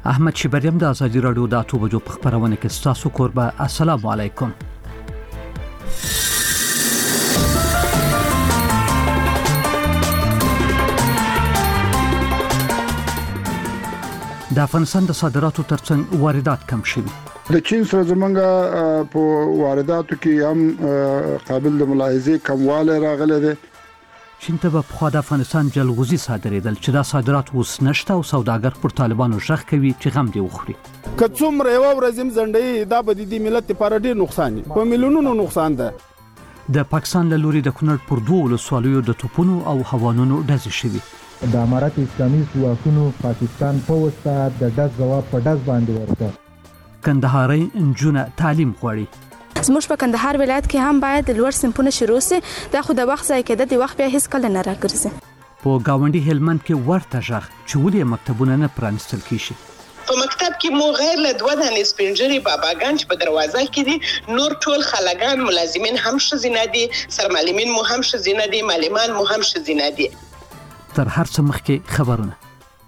احمد شبریم د ازادي رادیو د 8 بجو په خبرونه کې تاسو کوربه. السلام علیکم. د افغانستان د صادراتو ترڅنګ واردات کم شوي. د چین سره زمونږ په وارداتو کې هم قابل د ملاحظه کمواله راغله ده. چین ته په خوا د افغانستان جلغوزي صادریدل چې دا صادرات اوس نشته او سوداګر پر طالبانو ژغ کوي چې غم دی وخوري. که څومره یو ورځم زنډي دا به د ملت لپاره ډیر نقصان په میلیونونو نقصان ده. د پاکستان له لوري د کونړ پر دوه ولسوالیو د توپونو او هوانونو ډزې شوي. د امارات اسلامي ځواکونو پاکستان په وسته د ډز جواب په ډز باندې ورکړ. کندهاري نجونه تعلیم غواړي. زموږ په کندهار ولایت کې هم باید لوړ صنفونه شروع شي. دا خو د وخت ځای کې د وخت بیا هیڅ کله نه راګرځي. په گاونډي هلمند کې ورته ژغ چې ولې مکتبونه نه پرانستل کیږي. په مکتب کې مو غیر له دوه دانې سپینجری باباګان چې په دروازه کې دي، نور ټول خلګان ملازمین هم شزینه دي، سرمعلمین مو هم شزینه دي، معلمان مو هم شزینه دي. تر هر څه مخکې خبرونه.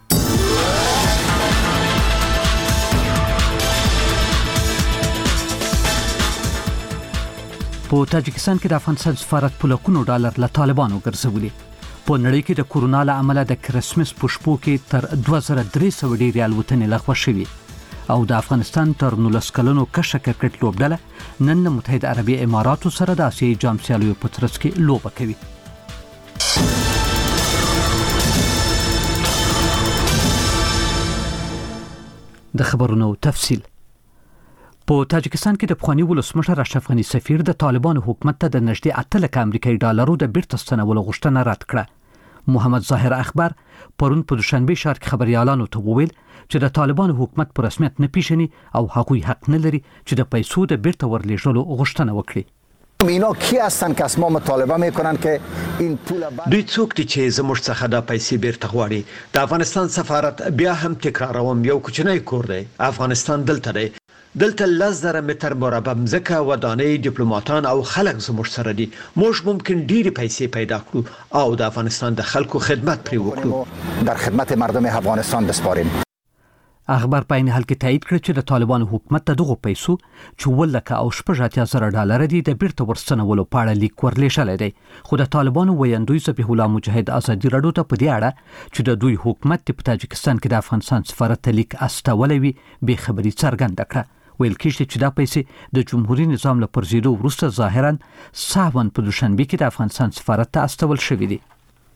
په تاجکستان کې د افغانستان سفارت په لکونو ډالر له طالبانو ګرځولي. په نړۍ کې د کورونا له امله د کرسمس په شپو کې تر 2300 ډېرې الوتنې لغوه شوي او د افغانستان تر 19 کلنو کشه کرکټ لوبډله نن له متحده عربي اماراتو سره د اسیایي جام سیالیو په ترڅ کې لوبه کوي. د خبرونو تفصیل. په تاجکستان کې د پخوانی ولسمشر اشرف غنی سفیر د طالبانو حکومت ته د نږدې 8 لک امریکایي ډالرو د بیرته ستنولو غوښتنه رد کړه. محمد ظاهر اخبار پرون په دوشنبه ښار کې خبريالانو ته وویل چې د طالبانو حکومت په رسمیت نه پیژني او هغوی حق نه لري چې د پیسو د بیرته ورلیږلو غوښتنه وکړي. اینا کی هستن که اسمام طالبان میکنن که این پول دوی څوک دي چې زموږ څخه د پیسې بیرته غواړي؟ د افغانستان سفارت بیا هم تکراروم یو کوچنی کور دی. افغانستان دلته دی. دلته 10,000 متر مربع مځکه، ودانۍ، ډیپلوماټان او خلک زموږ سره دي. موږ ممکن ډېری پیسې پیدا کړو او د افغانستان د خلکو خدمت پرې وکړو. در خدمت مردم افغانستان بسپاریم. اخبار په عین حال کې تایید کړ چې د طالبانو حکومت ته دغه پیسو چې ولکه او 80,000 ډالر دي د بیرته ورستنولو په اړه لیک ورلېږل دی. خو د طالبانو ویاندوی ذبیح الله مجاهد ازادي رادیو ته په دې اړه چې د دوی حکومت په تاجکستان کې د افغانستان سفارت ته لیک استولوي به خبري څرګنده کړه. ویل کېږي چې دا پیسې د جمهوریت نظام له پرځېدو وروسته ظاهرا ساون په دوشنبه کې د افغانستان سفارت ته استول شوې دي.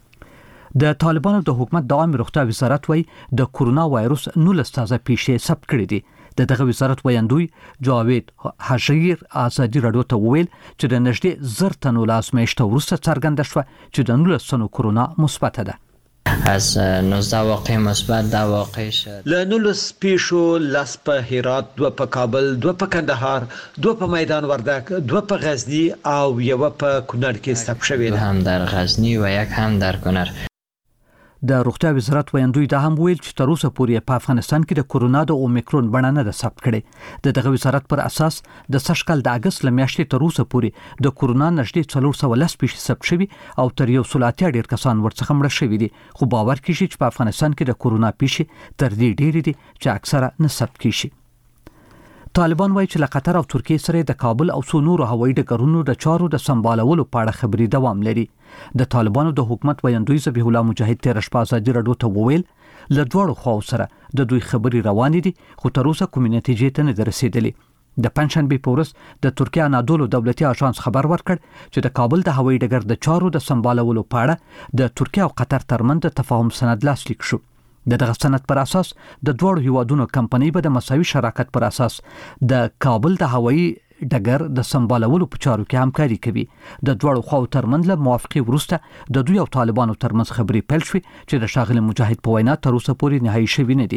د طالبانو د حکومت د عامه روغتیا وزارت وایي د کورونا وایروس 19 تازه پیښې ثبت کړې دي. دغه وزارت ویاندوی جاوید حجیر ازادي رادیو ته وویل چې د نږدې 1000 تنو له ازمایښت وروسته څرګنده شوه چې د 19 تنو کورونا مثبت ده. از 19 واقع مثبت 10 واقع شد. له 19 پیښو 10 په هرات، 2 په کابل، 2 په کندهار، 2 په میدان وردک، 2 په غزنی او 1 په کونړ کې ثبت شوی ده. هم در غزنی و 1 هم در کونړ. د روغتیا وزارت ویاندوی دا هم ویل چې تر اوسه پورې په افغانستان کې د کورونا د اومیکرون بڼه نه ده ثبت کړې. دغه وزارت پر اساس د سږکال د اگست له میاشتې تر اوسه پورې د کورونا نږدې 410 پیښې ثبت شوي او تر 180 ډیر کسان ورڅخه مړه شوي دي. خو باور کیږي چې په افغانستان کې د کورونا پیښې تر دې ډېرې دي چې اکثره نه ثبت کیږي. طالبان وایي چې له قطر او ترکیه سره د کابل او څو نورو هوایي ډګرونو د چارو د سمبالولو په اړه خبري دوام لري. د طالبانو د حکومت ویاندوی ذبیح الله مجاهد تیر شپه ازادي رادیو ته وویل له دواړو خواو سره د دوی خبري روانې دي خو تر اوسه کومې نتیجې ته نه رسیدلې. د پنځشنبه په ورځ د ترکیه انادولو دولتي اژانس خبر ورکړ چې د کابل د هوایي ډګر د چارو د سمبالولو په اړه د ترکیه او قطر ترمنځ د تفاهم سند لاسلیک شو. دغه سند پر اساس د دوړو هیوادونو کمپنۍ به د مساوي شراکت پر اساس د کابل د هوایي ډګر د سمبالولو په چارو کې همکاري کوي. د دوړو خواو ترمنځ له موافقې وروسته د دوی او طالبانو ترمنځ خبرې پیل شوې چې د شاغلي مجاهد په وینا تر اوسه پورې نهایي شوي نه دي.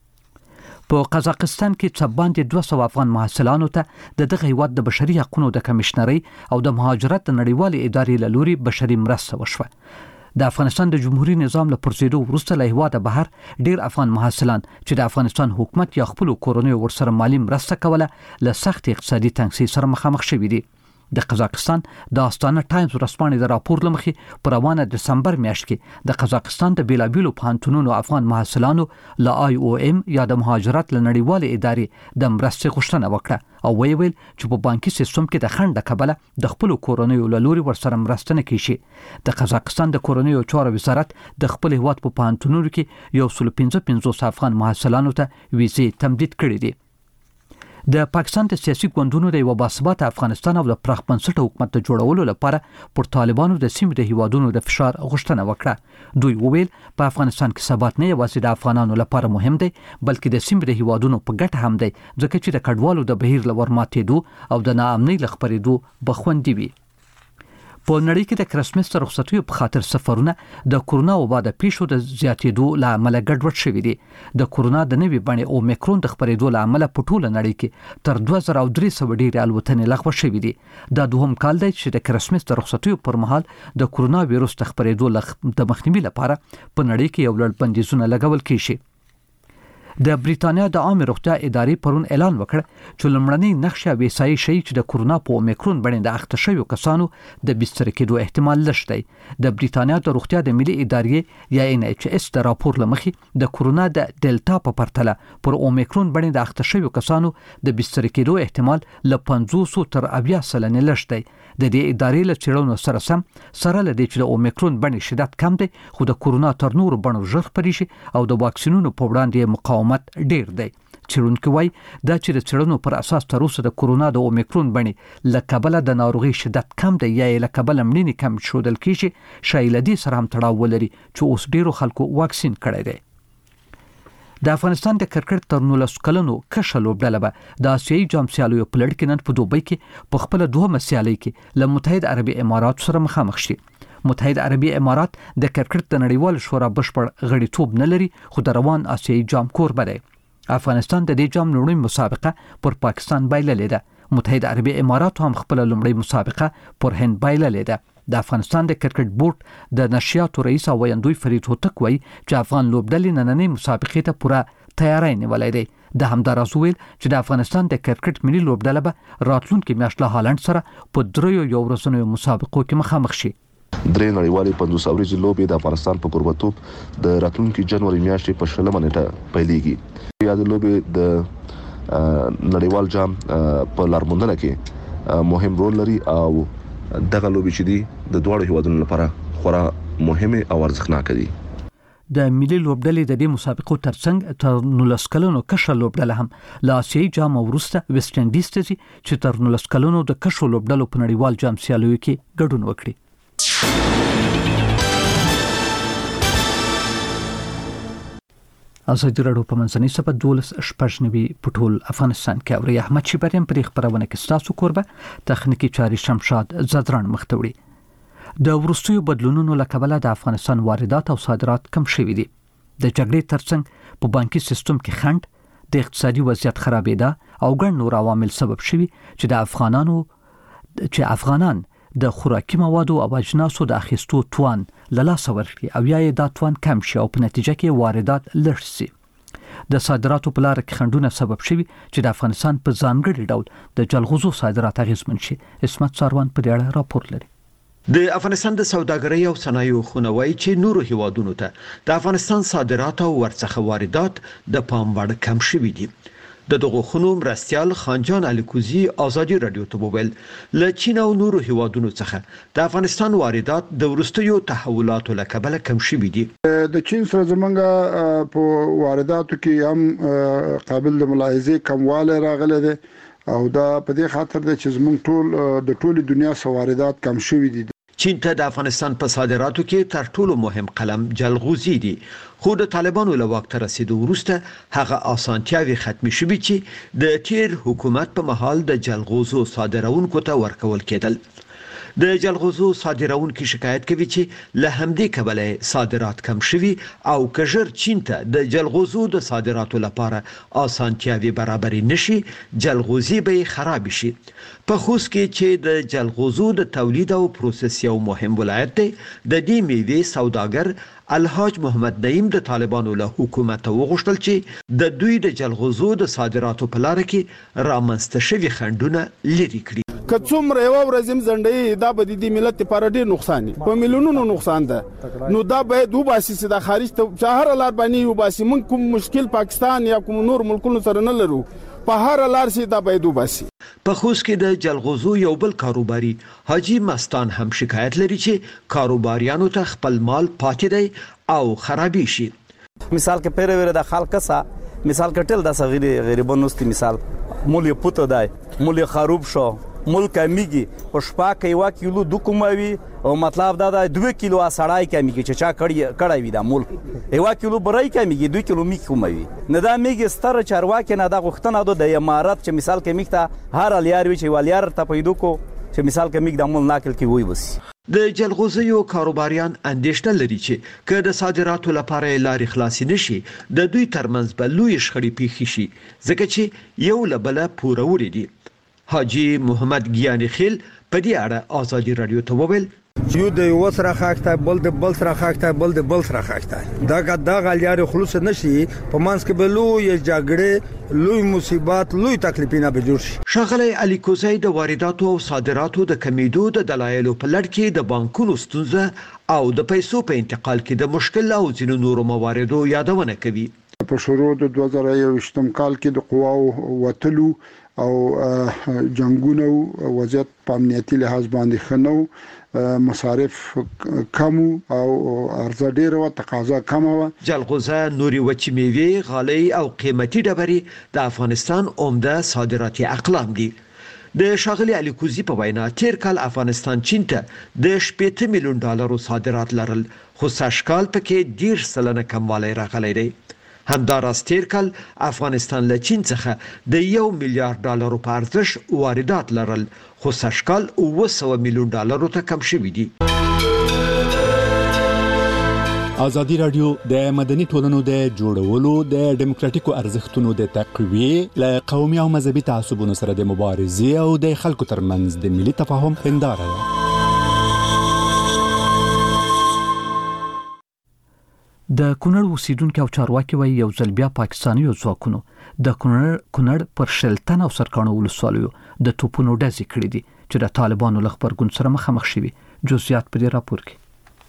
په قزاقستان کې څه باندې 200 افغان محصلانو ته دغه هیواد د بشري حقوقو د کمشنرۍ او د مهاجرت د نړیوالې ادارې له لوري بشري مرسته وشوه. د افغانستان د جمهوریت نظام له پرځېدو وروسته له هیواده بهر ډیر افغان محصلان چې د افغانستان حکومت یا خپل کورونو ورسره مالی مرسته کوله له سخت اقتصادي تنګسۍ سره مخامخ شوي دي. د قزاقستان د آستانه ټایمز ورځپاڼې د راپور لمخې په روانه دسمبر میاشت کې د قزاقستان د بیلابیلو پوهنتونونو افغان محصلانو له IOM یا د مهاجرت له نړیوالې ادارې د مرستې غوښتنه وکړه او ویل چې په بانکي سیستم کې د خنډ کبله د خپل کورونیو له لوري ورسره مرسته نه کیږي. د قزاقستان د کورونیو چارو وزارت د خپل هیواد په پوهنتونونو کې 155 افغان محصلانو ته ویزې تمدید کړې دي. د پاکستان د سیاسي ګوندونو د یو باثباته افغانستان او د پراخ بنسټه حکومت د جوړولو لپاره پر طالبانو د سیمې د هیوادونو د فشار غوښتنه وکړه. دوی وویل په افغانستان کې ثبات نه یوازې د افغانانو لپاره مهم دی بلکې د سیمې د هیوادونو په ګټه هم دی ځکه چې د کډوالو د بهیر لور ماتېدو او د ناامنۍ لخپرېدو بخوندي وي. په نړۍ کې د کرسمس رخصتیو په خاطر سفرونه د کورونا وبا د پیښو د زیاتېدو له امله ګډوډ شوي دي. د کورونا د نوي بڼې اومیکرون د خپرېدو له امله په ټوله نړۍ کې تر 2300 ډېرې الوتنې لغوه شوي دي. دا دوهم کال دی چې د کرسمس د رخصتیو پر مهال د کورونا وایروس د خپرېدو د مخنیوي لپاره په نړۍ کې یو لړ بندیزونه لګول کیږي. د بریتانیا د عامه روغتیا ادارې پرون اعلان وکړ چې لمړنۍ نقشه ویسای شي چې د کورونا په اومیکرون بڼې د اخته شویو کسانو د بستر کېدو احتمال لږ دی. د بریتانیا د روغتیا د ملي ادارې یا NHS د راپور لمخې د کورونا د ډیلټا په پرتله پر اومیکرون بڼې د اخته شویو کسانو د بستر کېدو احتمال له 500 تر 70 سلنې لږ دی. د دې ادارې له چیرونو سره لدې چې د اومیکرون بڼې شدت کم دی خو د کورونا تر نورو بڼو ژر خپرېږي او د واکسینونو په وړاندې مقاومت ډیر دی. چیرونکو وایي دا چې د چیرونو پر اساس تر اوسه د کورونا د اومیکرون بڼې له کبله د ناروغي شدت کم دی یا له کبله مړینې کم شودل کیږي شاید له دې سره هم تړاو ولري چې اوس ډیرو خلکو واکسین کړی دی. د افغانستان د کرکټ تر 19 کلنو کشر لوبډله به د آسیایي جام سیالیو په لړ کې نن په دوبۍ کې په خپل دوهمه سیالي کې له متحده عربي امارات سره مخامخ شي. متحده عربي امارات د کرکټ د نړیوال شورا بشپړ غړیتوب نه لري خو د روان آسیایي جام کوربه دی. افغانستان د دې جام لومړی مسابقه پر پاکستان بایللې ده. متحده عربي امارات هم خپل لومړی مسابقه پر هند بایللې ده. د افغانستان د کرکټ بورډ د نشریاتو رئیس او ویاندوی فرید هوتک وایي چې افغان لوبډلې نننۍ مسابقې ته پوره تیاری نیولې ده. د همداراز ویل چې د افغانستان د کرکټ ملي لوبډله به راتلونکي میاشت له هالند سره په دریو یو ورځنیو مسابقو کې مخامخ شي. درې نړیوالې 500 ورځې لوبې د افغانستان په کوربتوب د راتلونکي جنوري میاشتې په 16 نیټه پیلېږي. یا د لوبې د نړیوال جام په لارموندنه کې مهم رول لري او دغه لوبې چې دي د دوه هیوادونو لپاره خورا مهمه او ارزښتناک دي. د ملي لوبډلې د دې مسابقو ترڅنګ تر 19 کلونو کشر لوبډله هم له آسیایي جام وروسته ویسټ انډیز ته ځي چې تر 19 کلونو د کشر لوبډلو په نړیوال جام سیالیو کې ګډون وکړي. ازادي راډیو په منځنۍ سپه 12 په ټول افغانستان کې اوري. احمد شیبریم پر خبرونه کې تاسو کوربه تخنیکی چاري شمشاد زدران مختوړي. د ورستیو بدلونونو لکبله د افغانستان واردات او صادرات کم شوي دي. د جګړې ترڅنګ په بانکي سیستم کې خنډ د اقتصادي وضعیت خرابېده او ګڼ نور عوامل سبب شوي چې افغانان د خوراکي موادو او اجناسو د اخیستو توان له لاسه ورکړي او یا دا توان کم شي او په نتیجه کې واردات لږ شي. د صادراتو په لار کې خنډونه سبب شوي چې د افغانستان په ځانګړي ډول د جلغوزو صادرات اغیزمن شي. اسمت ساروان په دې اړه راپور لري. د افغانستان د سوداګرۍ او صنایعو خونوي چې نورو هیوادونو ته د افغانستان صادرات او ورڅخه واردات د پام وړ کم شوي دي. د دغه خونو مرستيال خانجان الیکوزی ازادي رادیو ته وویل له چین او نورو هیوادونو څخه د افغانستان واردات د ورستیو تحولاتو لکبله کم شوي دي. د چین سره زمونږ په وارداتو کې هم قابل د ملاحظه کمواله راغله ده او دا په دې خاطر ده چې زمونږ د ټولي دنیا واردات کم شوي دي. چین ته د افغانستان په صادراتو کې تر ټولو مهم قلم جلغوزي دي خو د طالبانو له واک ته رسیدو وروسته هغه اسانتیاوي ختمي شوې چې د تیر حکومت په مهال د جلغوزو صادرونکو ته ورکول کېدل. د جلغوزو صادرونکو شکایت کوي چې له همدې کبله صادرات کم شوي او کژر چین ته د جلغوزو د صادراتو لپاره اسانتیاوي برابرې نشي جلغوزي به خراب شي. په خوست کې چې د جلغوزو د تولید او پروسس یو مهم ولایت دی د دې میوې سوداګر الحاج محمد نعیم د طالبانو له حکومت وغوښتل چې د دوی د جلغوزو د صادراتو په لار کې رامنځته شوي خنډونه لري کړي. کڅومره یو ورځم زنډي دا به د ملت لپاره ډیر نقصان په میلیونونو نقصان ده نو دا باید وباسي چې د خارج ته شهر لار باندې وباسي من کوم مشکل پاکستان یا کوم نور ملکونو سره نه لرو په هر لار سي دا باید وباسي په خوست کې د جلغوزو یو بل کاروباري حاجی مستان هم شکایت لري چې کاروباریانو ته خپل مال پاتې دی او خرابي شي مثال کې پیره د خلک سره مثال کټل د صغیر غریبانو ست مثال مول پوت دی مول خراب شو مول کمیږي او شپه کې 1 کیلو د کوموي او مطلب دا 2 کیلو اسړای کمیږي چې چا کړی وي دا مول 1 کیلو برای کمیږي 2 کیلو می کوموي نه دا میږي ستر چارواکه نه دا غختنه د امارات چې مثال کې میخته هر الیار وی چې والیار ته پیدو کو چې مثال کې میګ د مول ناکل کې وای بس د جلغوزیو کاروباریان اندېښنه لري چې که د صادراتو لپاره لارې خلاصې نشي د دوی ترمنځ به لوی شخړې پیښې شي ځکه چې یو له بله پوروړي دي حاجی محمد ګیانی خیل په دې اړه آزادي رادیو ته وویل یو د یو سره خاکته بل د بل سره خاکته بل د بل سره خاکته دا غلیار خلوص نشي په مانس کې بلو یا جګړه لوی مصیبات لوی تکلیفونه به جوړ شي شغله علي کوزی د وارداتو او صادراتو د کمیدو د دلایلو په لړ کې د بانکونو ستونزه او د پیسو په انتقال کې د مشکل او ځینو نورو مواردو یادونه کوي په شروع د 2021 کال کې د قواو وتلو او جنگونو وضعیت په امنیتي لحاظ باندې خنو مصارف کم او عرضه ډیر او تقاضا کم و جلغوزه نوري وچ میوه غالي او قیمتي ډبرې د افغانستان عمده صادراتي اقلام دي د شاغلي علي کوزی په وینا تیر کال افغانستان چین ته د 8 میلیون ډالرو صادرات لرل خو سږکال پکې 10% کموالی راغلی دی همداراز تیر کال افغانستان له چین څخه د 1 میلیارډ ډالرو په ارزښت واردات لرل خو سږکال 900 میلیون ډالرو ته کم شوي دي ازادي رادیو د مدني ټولنو د جوړولو د دیموکراتیکو ارزښتونو د تقویه له قومي او مذهبي تعصبونو سره د مبارزې او د خلکو ترمنځ د ملي تفاهم هنداره ده د کونړ اوسیدونکو او چارواکي وایي یو ځل بیا پاکستاني ځواکونو د کونړ پر شلتن او سرکانو ولسوالیو د توپونو ډزې کړې دي چې د طالبانو له خبرګون سره مخامخ شوي جزئیات په دې راپور کې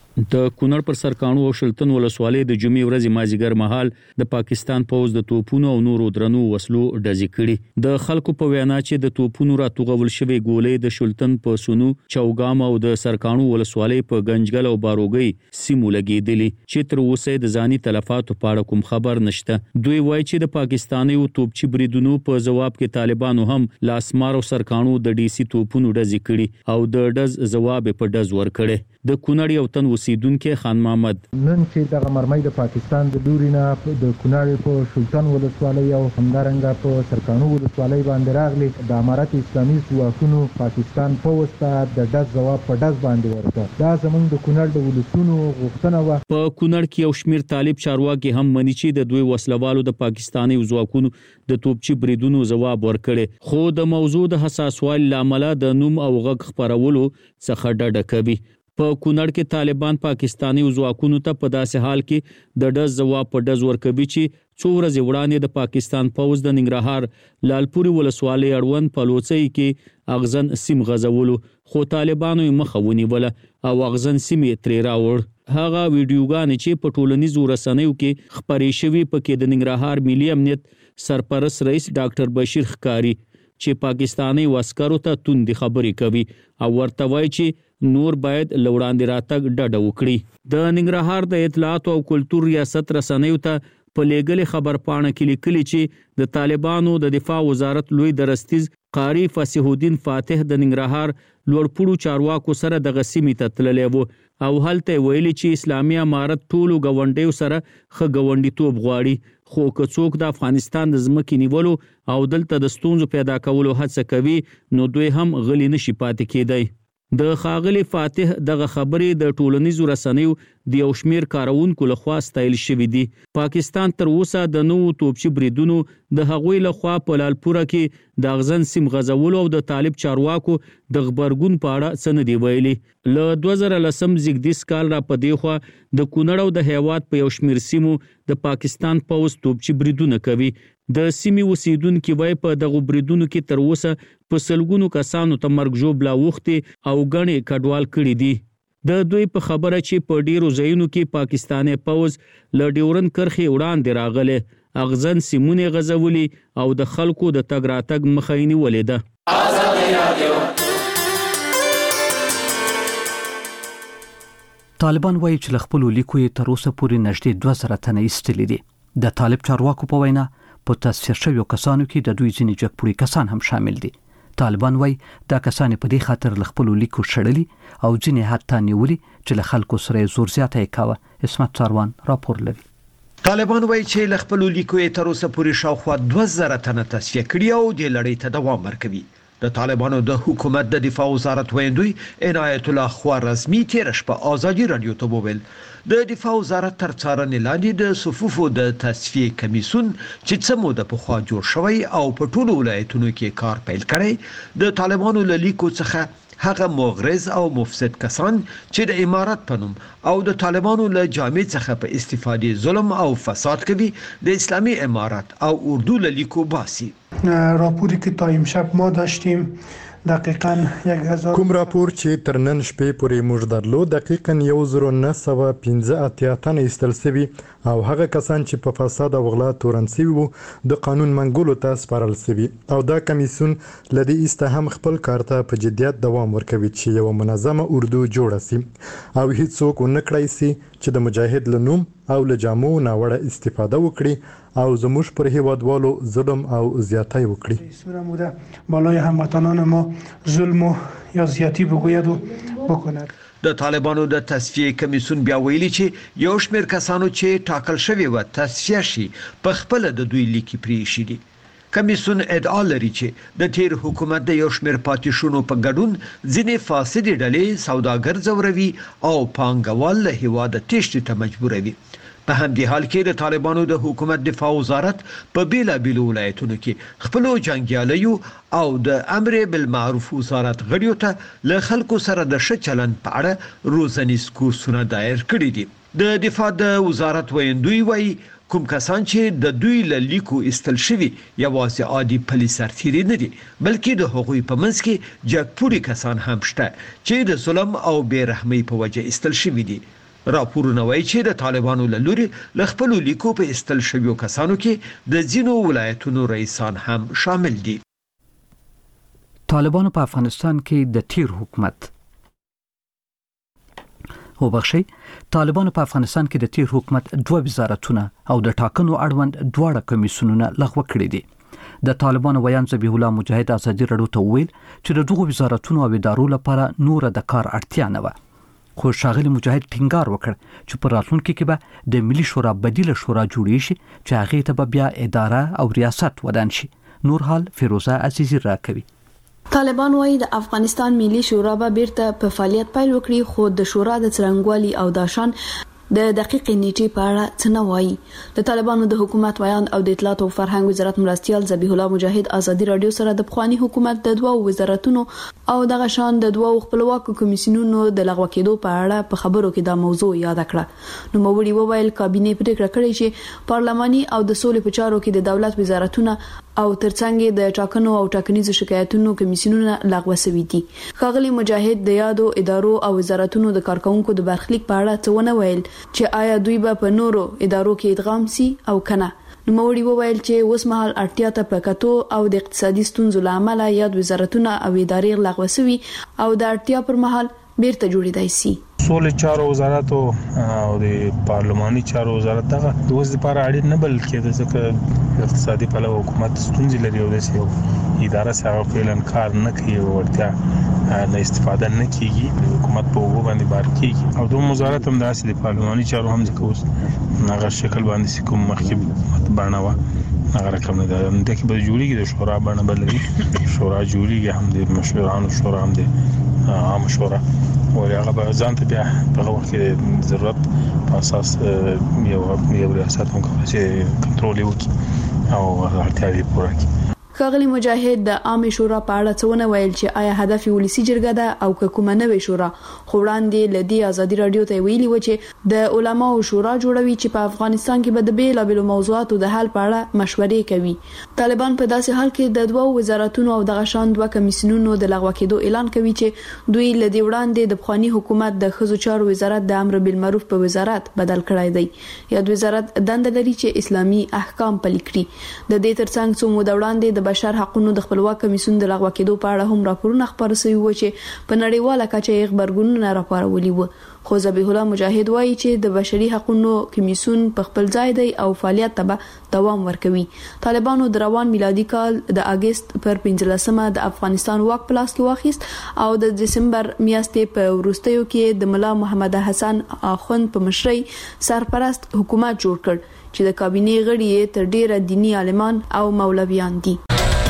د کونړ پر سرکانو او شلتن ولسوالۍ د جمعې ورځې مازیګر مهال د پاکستان پوز د توپونو او نورو درنو وسلو ډزې کړې د خلکو په وینا چې د توپونو راتوغول شوی ګولې د شلتن په سونو چوغام او د سرکانو ولسوالۍ په گنجګل او باروګي سیمو لګېدلې چې تر اوسه د ځاني تلفاتو په اړه کوم خبر نشته دوی وایي چې د پاکستاني توپچي بریدونو په جواب کې طالبانو هم لاسمار او سرکانو د ډي سي توپونو ډزې کړې او د ډز جواب په ډز ور کړې د کونړ یو تن اوسیدونکو خان محمد نن چې د مرمۍ د پاکستان د دورینا د کونړ په شلتن ولسوالۍ او همدارنګه په سرکانو ولسوالۍ باندې راغلي د امارت اسلامي ځواکونو پاکستان پوز ته د ډز جواب په ډز باندې ورکړ دا زمونږ د کونړ د ولسونو غوښتنه و په کونړ کې یو شمیر طالب چارواکي هم مني چې د دوی وسلوالو د پاکستاني ځواکونو د توپچي بریدونو جواب ورکړي خو د موضوع د حساسوالي لامل د نوم او غږ خبرولو څخه ډډه کوي په کونړ کې طالبان پاکستاني ځواکونو ته په داسې حال کې د ډز جواب په ډز ورکوي چې څو ورځې وړاندې د پاکستان پوز د ننګرهار لالپوري ولسوالۍ اړوند پلوڅۍ کې اغزن سیم غزولو خو طالبانو یې مخه ونیوله او اغزن سیم یې ترې راوړ هغه ویډیوګانې چې په ټولنیزو رسنیو کې خپرې شوي پکې د ننګرهار ملي امنیت سرپرست رئیس ډاکټر بشیر ښکاری چې پاکستاني عسکرو ته توندې خبرې کوي او ورته وایي چې نور باید لوړاندې راتګ ډډه وکړي د ننګرهار د اطلاعات او کلتور ریاست رسنیو ته په لېږلې خبرپاڼه کې لیکلي چې د طالبانو د دفاع وزارت لوی درستیز قاری فصیح الدین فاتح د ننګرهار لوړپوړو چارواکو سره د غسیمې ته تللی و او هلته ویلي چې اسلامي امارت ټولو ګاونډیو سره ښه ګاونډیتوب غواړي خو که څوک د افغانستان د ځمکې نیولو او دلته د ستونزو پیدا کولو هڅه کوي نو دوی هم غلي نشي پاتې کېدی د خاغلی فاتح دغه خبرې د ټولنیزو رسنیو د یو شمیر کارونکو لخوا ستایل شوې دي پاکستان تر اوسه د نوو توپچي بریدونو د هغوی لخوا په لالپوره کې د اغزن سیم غزولو او د طالب چارواکو د خبرګون په اړه څه نه دی ویلي له 2010 زیږدیز کال را په دی خوا د کونړ او د هیواد په یو شمیر سیمو د پاکستان پوز توپچي بریدونه کوي د سیمې اوسیدونکو وای په دغه بریدونو کې تر اوسه په سلګونو کسانو ته مرګ ژوبلا وخته او غني کډوال کړي دي. د دوی په خبره چې په ډیرو ځایونو کې پاکستاني پوز ل ډیورن کرخي وړاندې راغله اغزن سیمونه غزولي او د خلکو د تګ راتګ مخایني ولیده. طالبان وایي چې خپل لیکو یې تر اوسه پورې نږدې 2000 تنه ایستلي دي. د طالب چارواکو په وینا په تصفیه شویو کسانو کې د دوی ځینې جګپوړي کسان هم شامل دي. طالبان وایي دا کسان په دې خاطر خپل لیکو شړلي او ځینې حتی نیولي چې له خلکو سره زور زیاته کاوه. اسمت ساروان راپور لري. طالبان وایي چې خپل لیکو یې تر اوسه پورې شاوخوا 2000 تنه تصفیه کړي او د لړۍ ته دوام ورکوي. د طالبانو د حکومت د دفاع وزارت ویندوی عنایت الله خوارزمی تیر شپه آزادی رادیو ته وویل د دفاع وزارت تر څارنې لاندې د صفوفو د تصفیه کمیسون چې څه موده پخوا جوړ شوی او په ټولو ولایتونو کې کار پیل کړی د طالبانو له لیکو څخه هغه مغرض او مفسد کسان چې د امارت په نوم او د طالبانو له جامع څخه په استفاده ظلم او فساد کوي د اسلامی امارت او اردو له لیکو باسي. راپوری که تا امشب ما داشتیم دقیقاً 1000 کوم راپور چې تر نن شپې پورې موږ درلود دقیقاً 1985 تنه ایستل شوي او هغه کسان چې په فساد او غلا تورن شوي وو د قانون منګولو ته سپارل شوي او دا کمیسون لدی استهم خپل کار ته په جدیت دوام ورکوي چې یو منظمه اردو جوړه شي او هیڅوک ونکړای شي چې د مجاهد لنوم او له جامو ناوړه استفاده وکړي او زموږ پر هیوادوالو ظلم او زیاتی وکړي. سورموده بالای هموطنان ما ظلم یا زیاتی بگوید و بکند. د طالبانو د تصفیه کمیسون بیا ویلي چې یو شمېر کسانو چې ټاکل شوی و تصفیه شي په خپل د دوی لیکي پرې شي دي. کمیسون ادعا لري چې د تیر حکومت د یو شمېر پاتې په ګډون ځینې فاسدې ډلې سوداګر ځوروي او پانګوال له هیواده تېښتې ته مجبوروي. په همدې حال کې د طالبانو د حکومت دفاع وزارت په بیلابیلو ولایتونو کې خپلو جنګیالیو او د امر بالمعروف وزارت غړیو ته له خلکو سره د ښه چلند په اړه روزنیز کورسونه دایر کړي دي. د دفاع د وزارت ویندوی وایي کوم کسان چې د دوی له لیکو استل شوي یوازې عادي پولیس سرتیري نه دي بلکې د هغوی په منځ کې جګپوړي کسان هم شته چې د ظلم او بې رحمۍ په وجه استل شوي دي. راپورونه وایي چې د طالبانو له لوري له خپلو لیکو په استل شویو کسانو کې د ځینو ولایتونو رئیسان هم شامل دي. طالبانو په افغانستان کې د تیر حکومت طالبانو په افغانستان کې د تیر حکومت 2 وزارتونه او د ټاکنو اړوند 2 کمیسیونونه لغوه کړي دي. د طالبانو ویان ذبیح الله مجاهد آزادی رادیو ته ویل چې د دغو وزارتونو او ادارو لپاره نور د کار اړتیا نه و. خو ښاغلي مجاهد ټینګار وکړ چې په راتلونکي کې به د ملي شورا بدیله شورا جوړې شي چې هغه ته بیا اداره او ریاست ودان شي. نور حال فیروزه عزیزی راکوي. طالبان وايي د افغانستان ملي شورا به بیرته په فعالیت پیل وکړي خو د شورا د څرنګوالي او داشان د دقیق نیټې په اړه څه نه وایي. د طالبانو د حکومت ویان او د اطلاعات او فرهنګ وزارت مرستيال ذبیح الله مجاهد آزادی رادیو سره د پخوانی حکومت د 2 وزارتونو او دغه شان د 2 خپلواکو کمیسیونونو د لغوه کېدو په اړه په خبرو کې دا موضوع یاد کړه. نو موري وویل کابینه پریکړه کړې چې پارلماني او د سولې په چارو کې د دولت وزارتونه او ترڅنګ د ټاکنو او ټاکنیزو شکایتونو کمیسیونونه لغوه شوي دي. ښاغلي مجاهد د یادو ادارو او وزارتونو د کارکونکو د برخلیک په اړه څه ونه ویل چې آیا دوی به په نورو ادارو کې ادغام سي او کنه. نو موري وویل چې اوس مهال اړتیا ته پکاتو او د اقتصادي ستونزو لامل یاد وزارتونه او ادارې لغوه شوي او د اړتیا پر مهال بیرته جوړیدای شي. سولې چارو وزارت او د پارلماني چارو وزارت دغه د اوس لپاره اړین نه بلکې د ځکه اقتصادي پلوه حکومت ستونزې لري او د اداره سره فعلاً کار نه کوي او ورته نه استفاده نه کیږي حکومت په وګ باندې بار کیږي او د وزارت هم داسې د پارلماني چارو هم ځکه اوس هغه شکل باندې کوم مخکې متبانه و هغه رقم نه ده د کې به جوړیږي د شورا باندې بلري شورا جوړیږي هم د مشورانو شورا هم د عام شورا او هغه به ځان ته بیا په وخت کې ضرورت په اساس یو ریاست هم کوي چې کنټرول وکړي او اړتیا یې پوره کړي. ښاغلي مجاهد د عامه شورا په اړه څه ونه ویل چې آیا هدف یې ولسی جرګه ده او کومه نوې شورا. خو وړاندې لدی ازادي رادیو ته ویلي و چې د علماو شورا جوړوي چې په افغانستان کې به د بیلابېلو موضوعاتو د حل په اړه مشورې کوي. طالبان په داسې حال کې د دوه وزارتونو او د غشان دوه کمیسیونونو د لغوه کېدو اعلان کوي چې دوی لدی وړاندې د بخوانی حکومت د ښځو چارو وزارت د امر بالمعروف په وزارت بدل کړی دی. یاد وزارت دنده لري چې اسلامي احکام پلي کړي. د دې ترڅنګ څو موده وړاندې د بشر حقوقو د خپلواک کمیسیون د لغوه کېدو په اړه هم راپورونه خپاره شوي و چې په نړیواله کچه یې خبرګونونه راپارولي و. خو ذبیح الله مجاهد وایي چې د بشري حقوقو کمیسیون په خپل ځای دی او فعالیت ته دوام ورکوي. طالبانو د روان میلادي کال د اگست پر 15مه د افغانستان واک په لاس کې واخیست او د دسمبر میاشتې په وروستیو کې د ملا محمد حسن اخوند په مشرۍ سرپرست حکومت جوړ کړ چې د کابینې غړي یې تر ډیره دینی عالمان او مولویان دي.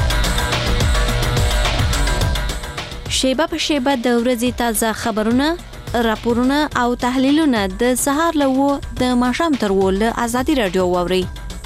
شیبه په شیبه د ورځې تازه خبرونه، راپورونه او تحلیلونه د سهار له د ماښام تر له ازادي رادیو واوري.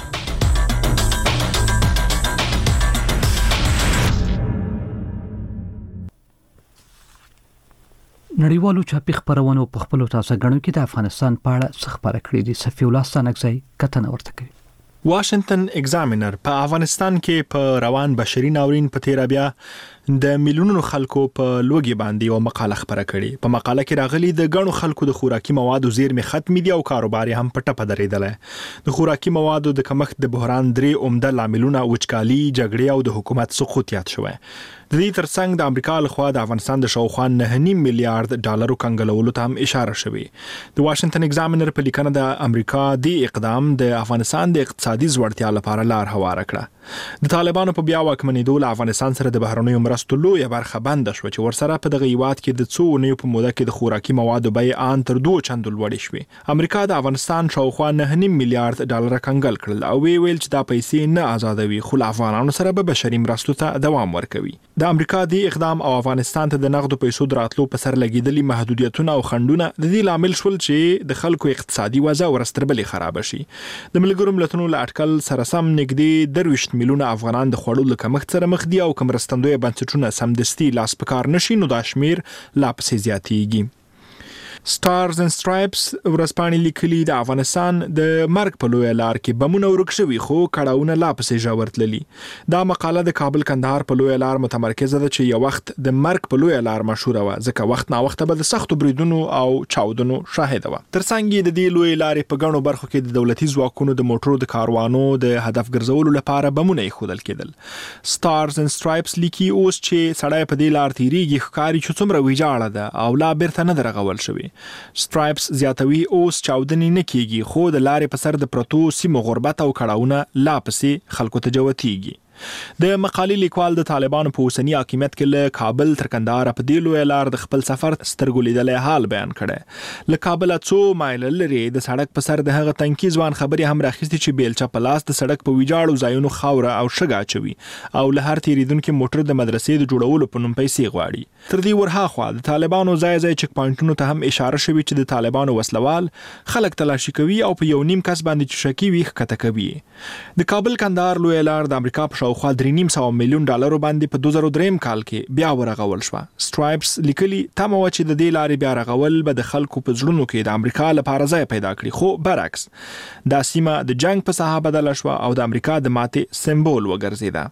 نړیوالو چاپی خبرونو په خپل تازه غنو کې د افغانستان په اړه څه خبره کړې دي. صفی الله ستانکزی کتنه ورته کوي. واشنگټن ایگزامینر په افغانستان کې په روان بشري ناورین په تیر بیا د میلیونونو خلکو په لوګي باندې یو مقاله خبره کړې. په مقاله کې راغلي د غنو خلکو د خوراکي موادو زیرمې ختمې دي او کاروبار هم په ټپه درېدل. د خوراکي موادو د کمښت د بحران درې عمده لاملونه وچکالي، جګړې او د حکومت سقوط یاد شوی. د دې ترڅنګ د امریکا لخوا د افغانستان د شاوخوا 9.5 میلیارډ ډالرو کنګلولو ته هم اشاره شوې. د واشنگټن ایگزامینر په لیکنه د امریکا د اقدام د افغانستان د اقتصادي ځوړتیا لپاره لار هواره کړه. د طالبانو په بیا واکمنېدو له افغانستان سره د بهرنیو مرستو لویه برخه بند شو چې ورسره په دغه هیواد کې د څو اونیو په موده کې د خوراکي موادو بیې ان تر 2 چندو لوړې شوې. امریکا د افغانستان شاوخوا 9.5 میلیارډ ډالر کنګل کړل او ویل چې دا پیسې نه آزادوي خو افغانانو سره به بشري مرستو ته دوام ورکوي. د امریکا د اقدام او افغانستان ته د نقدو پیسو دراتلو په سر لګیدلي محدودیتونه او خنډونه د دې لامل شول چې د خلکو اقتصادي وضع ورستربلې خراب شي. د ملګرو ملتونو له اټکل سره سم نږدې 23 میلیونه افغانان د خوړو له کمښت سره مخ دي او کوم مرستندوی بنسټونه سمدستي لاس په کار نشي نو دا شمیر لا پسې زیاتېږي. سټارز اند سټرایپس ورځپاڼې لیکلي د افغانستان د مرګ په لویه لار کې بمونه ورک شوي خو کړاوونه لا پسې ژور تللي. دا مقاله د کابل کندهار په لویه لار متمرکزه ده چې یو وخت د مرګ په لویه لار مشهوره وه ځکه وخت نا وخت به د سختو بریدونو او چاودنو شاهده وه. ترڅنګ یې د دې لویې لارې په ګڼو برخو کې د دولتي ځواکونو د موټرو د کاروانو د هدف ګرځولو لپاره بمونه ایښودل کېدل. سټارز اند سټرایپس لیکي اوس چې سړی په دې لار تیریږي ښکاري چې څومره ویجاړه ده او لا بیرته نه ده رغول شوې. سټرایپس زیاتوي اوس چاودنې نه کیږي خو د لارې په سر د پرتو سیمو غربت او کړاوونه لا پسې خلکو ته جوتیږي. د مقالې لیکوال د طالبانو په اوسنی حاکمیت کې له کابل تر کندهار په دې لویه لار د خپل سفر سترګو لیدلې حال بیان کړی. له کابل څو مایل لري د سړک په سر د هغه تنکي ځوان خبرې هم راخېستې چې بیلچه په لاس د سړک په ویجاړو ځایونو خاوره او شګه اچوي او له هر تیریدونکو موټر د مدرسې د جوړولو په نوم پیسې غواړي. تر دې ورهاخوا د طالبانو ځای چک پوینټونو ته هم اشاره شوې چې د طالبانو وسلوال خلک تلاشي کوي او په یو نیم کس باندې چې شکی وي ښکته کوي. د کابل کندهار لویه لار د امریکا په شاوخوا 3.5 میلیون ډالرو باندې په 2003 کال کې بیا ورغول شو. سټرایپس لیکلي تمه و چې د دې لارې بیا رغول به د خلکو په زړونو کې د امریکا لپاره ځای پیدا کړي خو برعکس دا سیمه د جنگ په ساحه بدله شو او د امریکا د ماتې سمبول وګرځیده.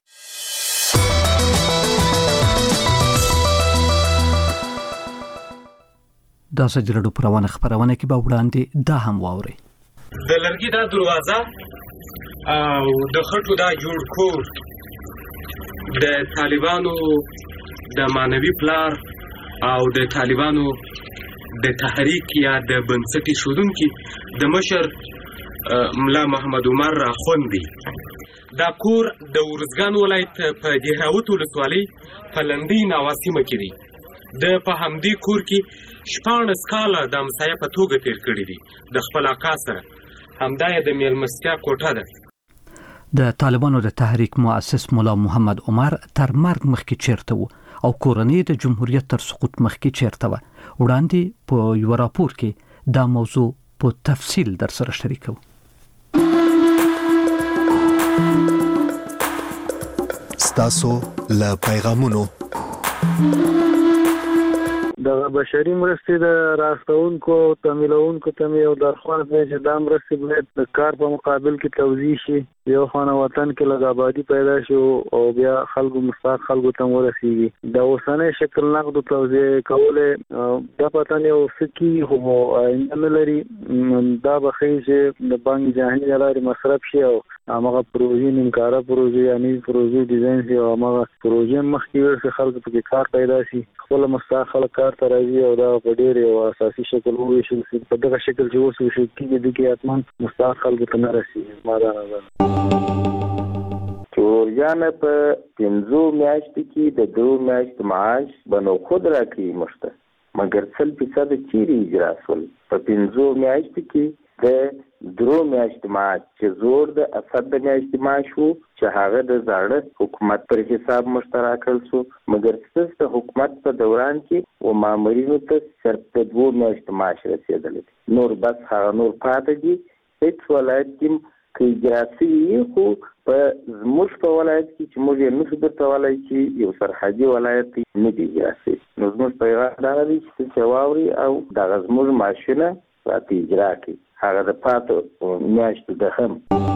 دا سجلډو پروانه خبرونه کې به وړاندې دا هم واوري. د لرګي دا دروازه او د خټو دا جوړ کور د طالبانو د مانوي پلار او د طالبانو د تحریک یا د بنسټي شودونکو د مشر ملا محمد عمر راخوندي. دا کور د ورزګان ولایت په دهراوت ولسوالۍ په لندۍ نواسیمه کې دی. د په همدې کور کې 14 کاله د همسایه په توګه تیر کړي دي د خپل اکا سره. همدا یې د میلمستیا کوټه ده. د طالبانو د تحریک مؤسس مولا محمد عمر تر مرګ مخکې چیرته و او کورنۍ د جمهوریت تر سقوط مخکې چیرته و. وړاندې په یو راپور کې دا موضوع په تفصیل در سره شریکو. ستاسو له پیغامونو د بشري مرستې د راستونکو او تمویلونکو ته یو درخواست دی چې دا مرستې باید د کار په مقابل کې توزیع شي، یو خانه وطن کې لږ آبادي پیدا شي او بیا خلکو مستحق خلکو ته ورسیږي. د اوسنۍ شکل نقد توزیع کولې دا پته نه او سکی هو نه لري، دا بخي چې د بانک جهاني لارې مصرف شي او هغه پروژې نیمکاره پروژې یعنی پروژې ډیزاین شي او هغه پروژې مخکې ورسې خلکو په کار پیدا شي، خپل مستحق خلک کار ته راځي او دا په ډېر یو اساسي شکل وویشل شي. په دغه شکل چې اوس وشي کېږي کې حتما مستحق خلکو ته نه رسیږي. ما دا نظر چورجان په 5 میاشتو کې د 2 میاشتو معاش بنو خود راکړي مشته، مګر 100% چیرې اجرا شول. په 5 میاشتو کې د 3 میاشتو معاش چې زور د اسد د میاشتې معاش وو چې هغه د زاړه حکومت پر حساب مشترک کړل شو، مګر ستاسو حکومت په دوران کې و مامورینو ته صرف د 2 میاشتو معاش رسیدلی، نور بس هغه نور پاتې دي. هیڅ ولایت کې کې جراسي خو په زموږ په ولایت کې چې موږ یې نشو درته وایي چې یو سرحدي ولایت نه دی جراسي، نو زموږ پیغام دا دی چې واوري او د زموږ ماشینه راته اجرا کړي هغه د پاتو میاشتو د هم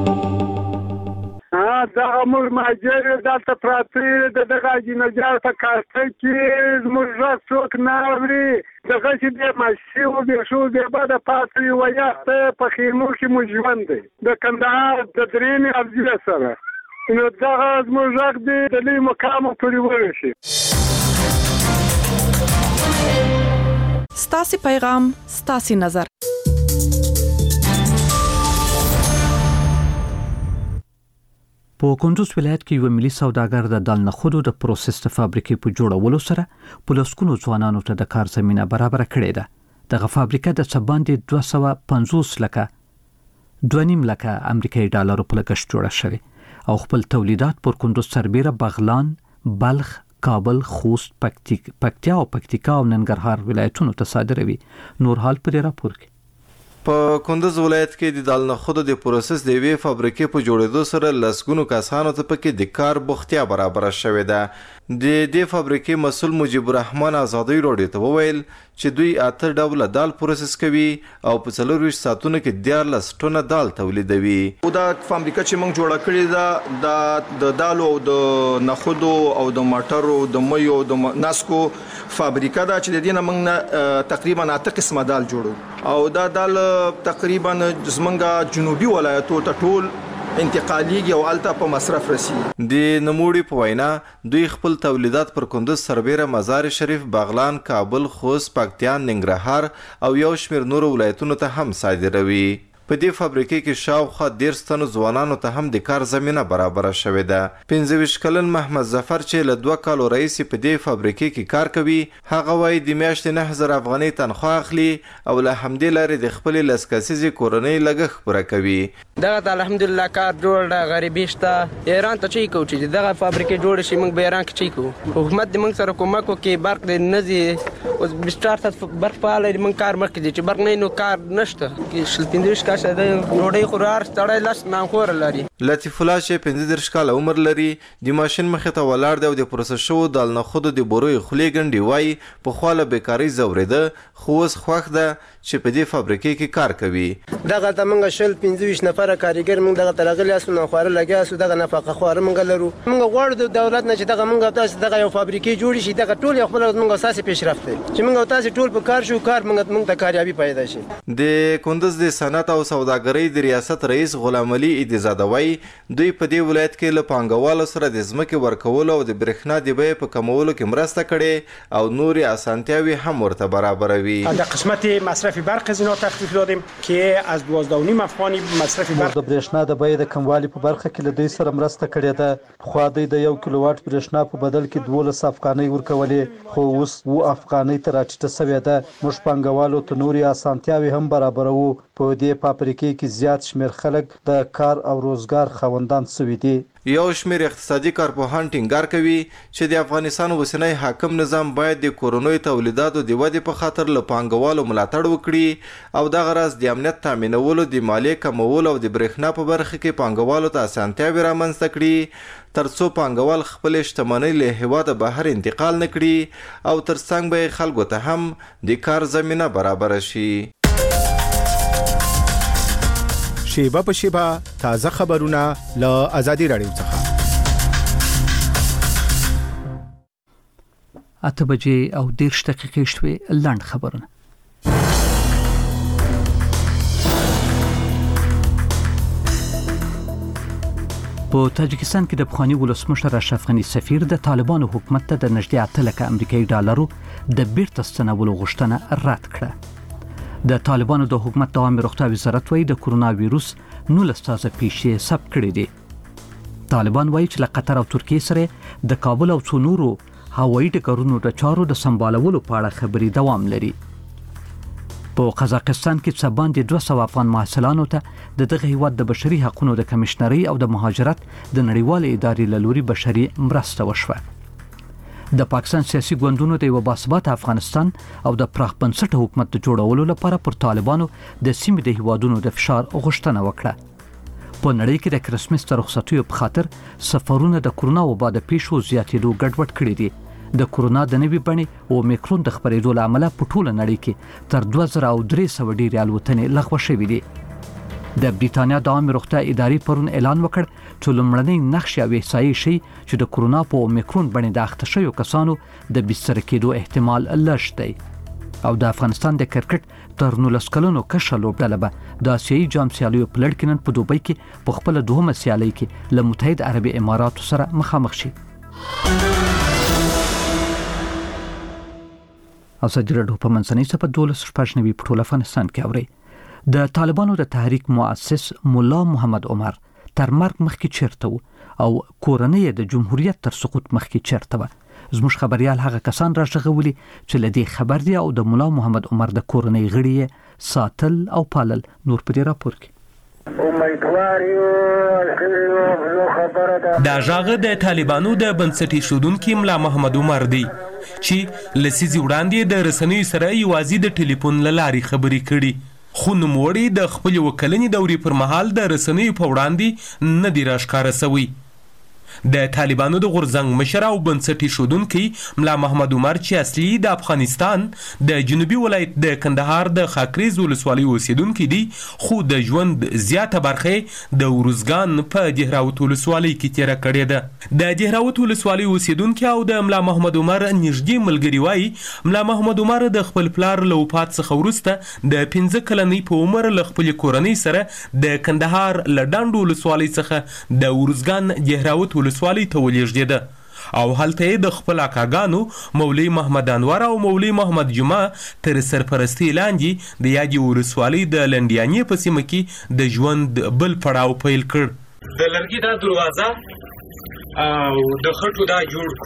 دا موږ ماجر دلته پراته دغه جنجال په کارته کې زموږ راځ څوک نه اوري، دغه چې د ماشي او د شو د بعد پاتې ویاته په خیمو کې مجوند دی د کندهار د درېمې افضل سره، نو دغه زموږ راځ د لوی مقام پورې ورشي. ستاسو پیغام ستاسو نظر. په کندوز ولایت کې یو ملي سوداګر د دال نخودو د پروسس فابریکې په جوړولو سره په لسکونو ځوانانو ته د کار زمينه برابر کړې ده. دغه فابریکه د څباندې 250 لکه 2.5 لکه امریکایي ډالرو په لګښت جوړه شوې او خپل تولیدات پر کندوز سربېره بغلان، بلخ، کابل، خوست، پکتیا او پکتیکا او ننګرهار ولایتونو ته صادروي. نور حال پر راپور کې په کندوز ولایت کې د دال نخودو د پروسس د وی فابریکې په جوړېدو سره لسګونو کسانو ته پکې د کار بوختیا برابر شوې ده. د دې فابریکې مسول مجيب الرحمن آزادۍ راډیو ته وویل چې دوی 8 ډوله دال پروسس کوي او په 24 ساعتونو کې 14 ټنه دال تولیدوي. او دا فابریکه چې موږ جوړه کړې ده د دالو او د نخودو او د مټرو د مېو او د ناسکو فابریکه ده چې د دې نه موږ تقریبا 8 قسمه دال جوړو او دا دال تقریبا زمونږه جنوبي ولایتو ته ټول انتقالیږي او الته په مصرف رسی. د نموړي په وینا دوی خپل تولیدات پر کندوز سربېره مزار شریف، بغلان، کابل، خوست، پکتیا، ننګرهار او یو شمېر نور ولایتونو ته هم صادروي. په دې فابریکې کې شاوخوا 13 تنو ځوانانو ته هم د کار زمينه برابر شوې ده. 25 کلن محمد ظفر چې له 2 کالو رئیس په دې فابریکې کې کار کوي، هغه وايي د میاشتې 9000 افغانۍ تنخواه اخلي او له همدې لارې د خپل لسکسیزي کورنۍ لګښت پوره کوي. دغه الحمدلله کار جوړ ده، غریبي شته. ایران ته چي کو چې دغه فابریکې جوړ شي، موږ به ایران کې چي کو. حکومت د موږ سره کومک وکړي، برق د نزي او بسټارت برق فعال دی، موږ کار مخکې چې برق نه نو کار نشته. کې 15 کاشه د روډي قرار ستړی لاس نه خور لري. لطیف الله چې 15 کال عمر لري، د ماشين مخې ته ولاړ دی او د پروسس شو دال نخودو د بوروي خولې ګنډي وای په خواله بیکاری زورېده، خو اوس خوښ ده چې په دې فابریکې کې کار کوي. دغه ته موږ 15 نفر کاریګر موږ دغه تلغلي اسو نه خوره لګیا اسو دغه نفقه خوره موږ لرو. موږ غواړو د دولت نه چې دغه موږ تاسو دغه یو فابریکې جوړ شي، دغه ټول خپل موږ اساسي پیشرفت چې موږ تاسو ټول په کار شو، کار موږ ته کاریابي پیدا شي. د کندوز د صنعت او سوداګرۍ د ریاست رئیس غلام علي ایدزاده وای دوی په دې ولایت کې له پانګوالو سره د ځمکې ورکولو او د برېښنا د بیې په کمولو کې مرسته کړې او نورې اسانتیاوې هم ورته برابروي. در قسمت مصرف برق از اینا تخفیف دادیم که از 12.5 افغانی مصرف برق. د برېښنا د بیې د کموالي په برخه کې له دوی سره مرسته کړې ده. خو دوی د 1 کیلووات برېښنا په بدل کې 12 افغانۍ ورکولې، خو اوس 2 افغانۍ ته راټیټه شوې ده. موږ پانګوالو ته نورې اسانتیاوې هم برابرو په دې فابریکې کې زیات شمیر خلک د کار او روزګار خاوندان شوي دي. یو شمیر اقتصادي کارپوهان ټینګار کوي چې د افغانستان اوسنی حاکم نظام باید د کورنیو تولیداتو د ودې په خاطر له پانګوالو ملاتړ وکړي او دغه راز د امنیت تامینولو، د مالیې کمولو او د برېښنا په برخه کې پانګوالو ته اسانتیاوې رامنځته کړي ترڅو پانګوال خپل شتمنۍ له هېواده بهر انتقال نه کړي او ترڅنګ به خلکو ته هم د کار زمینه برابر شي. شیبه په شیبه تازه خبرونه له آزادي رادیو څخه. 8 بجې او 10 دقیقې شوې. لاند خبرونه. په تاجکستان کې د پخوانی ولسمشر اشرف غنی سفیر د طالبانو حکومت ته د نږدې 8 لک امریکایي ډالرو د بیرته ستنولو غوښتنه رد کړه. د طالبانو د حکومت د عامه روغتیا وزارت وايي د کورونا وایروس 19 تازه پیښې ثبت کړې دي. طالبان وايي چې له قطر او ترکیه سره د کابل او څو نورو هوایي ډګرونو د چارو د سمبالولو په اړه خبري دوام لري. په قزاقستان کې څه باندې 200 افغان محصلانو ته دغه هیواد د بشري حقوقو د کمشنري او د مهاجرت د نړیوال ادارې له لوري بشري مرسته وشوه. د پاکستان سیاسي ګوندونو د یو باثباته افغانستان او د پراخ بنسټه حکومت د جوړولو لپاره پر طالبانو د سیمې د هیوادونو د فشار غوښتنه وکړه. په نړۍ کې د کرسمس تر رخصتیو په خاطر سفرونه د کورونا وبا د پیښو زیاتېدو ګډوډ کړي دي. د کورونا د نوي بڼې او میکرون د خپرېدو له امله په ټوله نړۍ کې تر 2300 ډېرې الوتنې لغوه شوې دي. د بریتانیا د عامه روغتیا ادارې پرون اعلان وکړ چې لومړنۍ نقشې او احصایې ښیي چې د کورونا په اومیکرون بڼې د اخته شویو کسانو د بستر کېدو احتمال لږ دی. او د افغانستان د کرکټ تر 19 کلونو کشر لوبډله به د آسیایي جام سیالیو په لړ کې نن په دوبۍ کې په خپل دوهمه سیالۍ کې له متحد عربي اماراتو سره مخامخ شي. او سجرډو په منځنۍ صفه 12 شپږ په ټول افغانستان کې اوري. د طالبانو د تحریک مؤسس مولا محمد عمر تر مرګ مخکې چیرته او کورنۍ د جمهوریت تر سقوط مخکې چیرته و. زموږ خبريال هغه کسان راغلي چې لدی خبر دی او د مولا محمد عمر د کورنۍ غړي ساتل او پالل. نور په دې راپور کې دا ژغه د طالبانو د بنسټي شودونکو مولا محمد عمر دی چې لسیزي وړاندې د رسنیو سره یوازې د ټلیفون لارې خبرې کړي، خو نوموړی د خپل وکلنې دورې پر مهال د رسنیو په وړاندې نه دی راښکاره سوی. د طالبانو د غورځنګ مشر او بنسټي شودونکي مولا محمد عمر چې اصلي د افغانستان د جنوبي ولایت د کندهار د خاکریز ولسوالۍ اوسیدونکي دي، خو د ژوند زیاته برخه د ورزګان په دهراوت ولسوالۍ کې تیره کړې ده. د دهراوت ولسوالۍ اوسیدونکي او د مولا محمد عمر نږدې ملګري وایي مولا محمد عمر د خپل پلار له وفات څخه وروسته د 15 کلنۍ په عمر له خپل کورنۍ سره د کندهار له ډانډ ولسوالۍ څخه د ورزګان دهراوت ولسوالۍ ته ولېږدېده او هلته د خپل اکاګانو مولوي محمد انور او مولوي محمد جمعه تر سرپرستۍ لاندې د یادې ولسوالۍ د لنډیانې په سیمه کې د ژوند بل پړاو پیل کړ. د لرګي دا دروازه او د خټو دا جوړ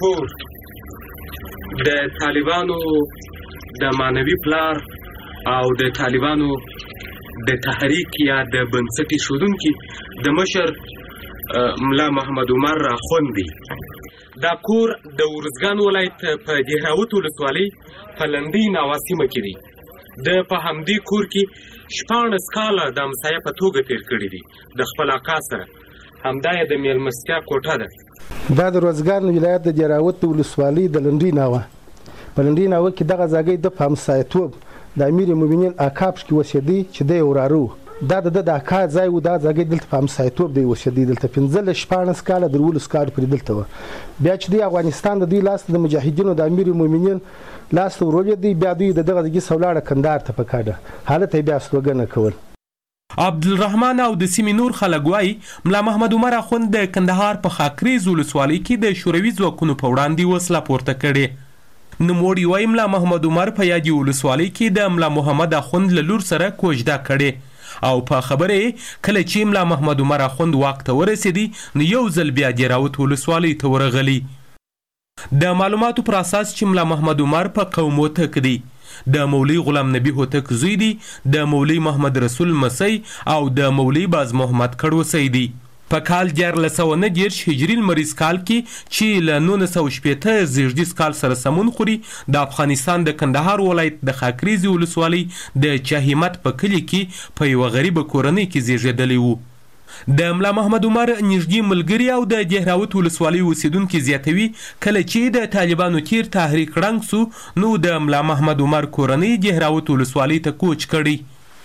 کور د طالبانو د مانوي پلار او د طالبانو د تحریک یا د بنسټي شودونکي د مشر مولا محمد عمر راخوندي. دا کور د ورزګان ولایت په دهراوت ولسوالۍ په لندۍ ناواسیمه کې دی. د په همدې کور کې 14 کاله د همسایه په توګه تیر کړي دي د خپل اکا سره. همدا یې د میلمستیا کوټه ده. دا د ورزګان ولایت د دهراوت ولسوالۍ د لندۍ ناوه په لندۍ ناوه کې دغه ځای د همسایتوب د امیر المؤمنین اکا کې وسیدي چې د ورارو دا د اکا ځای و. دا ځای دلته په همسایتوب دی وسیدي دلته 15 کاله در 12 کال پورې دلته و. بیا چې د افغانستان د دوی لاس د مجاهدینو د امیر المؤمنین لاس ورولې دی، بیا دوی دغه ځای سولاړه کندهار ته پکاړه حالت بیا سلوګنه کول. عبدالرحمن او د سیمې نور خلک وایي مولا محمد عمر اخوند د کندهار په خاکریز ولسوالۍ کې د شوروي ځواکونو په وړاندې وسله پورته کړې. نوموړي وایي مولا محمد عمر په یادې ولسوالۍ کې د مولا محمد اخوند له لور سره کوژده کړې او په خبره کله چې مولا محمد عمر اخوند واک ته ورسېدی نو یو ځل بیا دهراوت ولسوالۍ ته ورغلی. د معلوماتو پر اساس چې مولا محمد عمر په قومو تک دی د مولوی غلام نبی هوتک زوی دی، د مولوی محمد رسول مسی او د مولوی باز محمد کړوسی دی. په کال 1419 هجری لمریز کال کې چې له 1960 زیږدیز کال سره سمون خوري، د افغانستان د کندهار ولایت د خاکریزي ولسوالۍ د چاهیمت په کلي کې په یوه غریبه کورنۍ کې زیږېدلی و. د ملا محمد عمر نږدې ملګري او د دهراوت ولسوالۍ اوسیدونکي زیاتوي کله چې د طالبانو تیر تحریک ړنګ سو نو د ملا محمد عمر کورنۍ دهراوت ولسوالۍ ته کوچ کړی.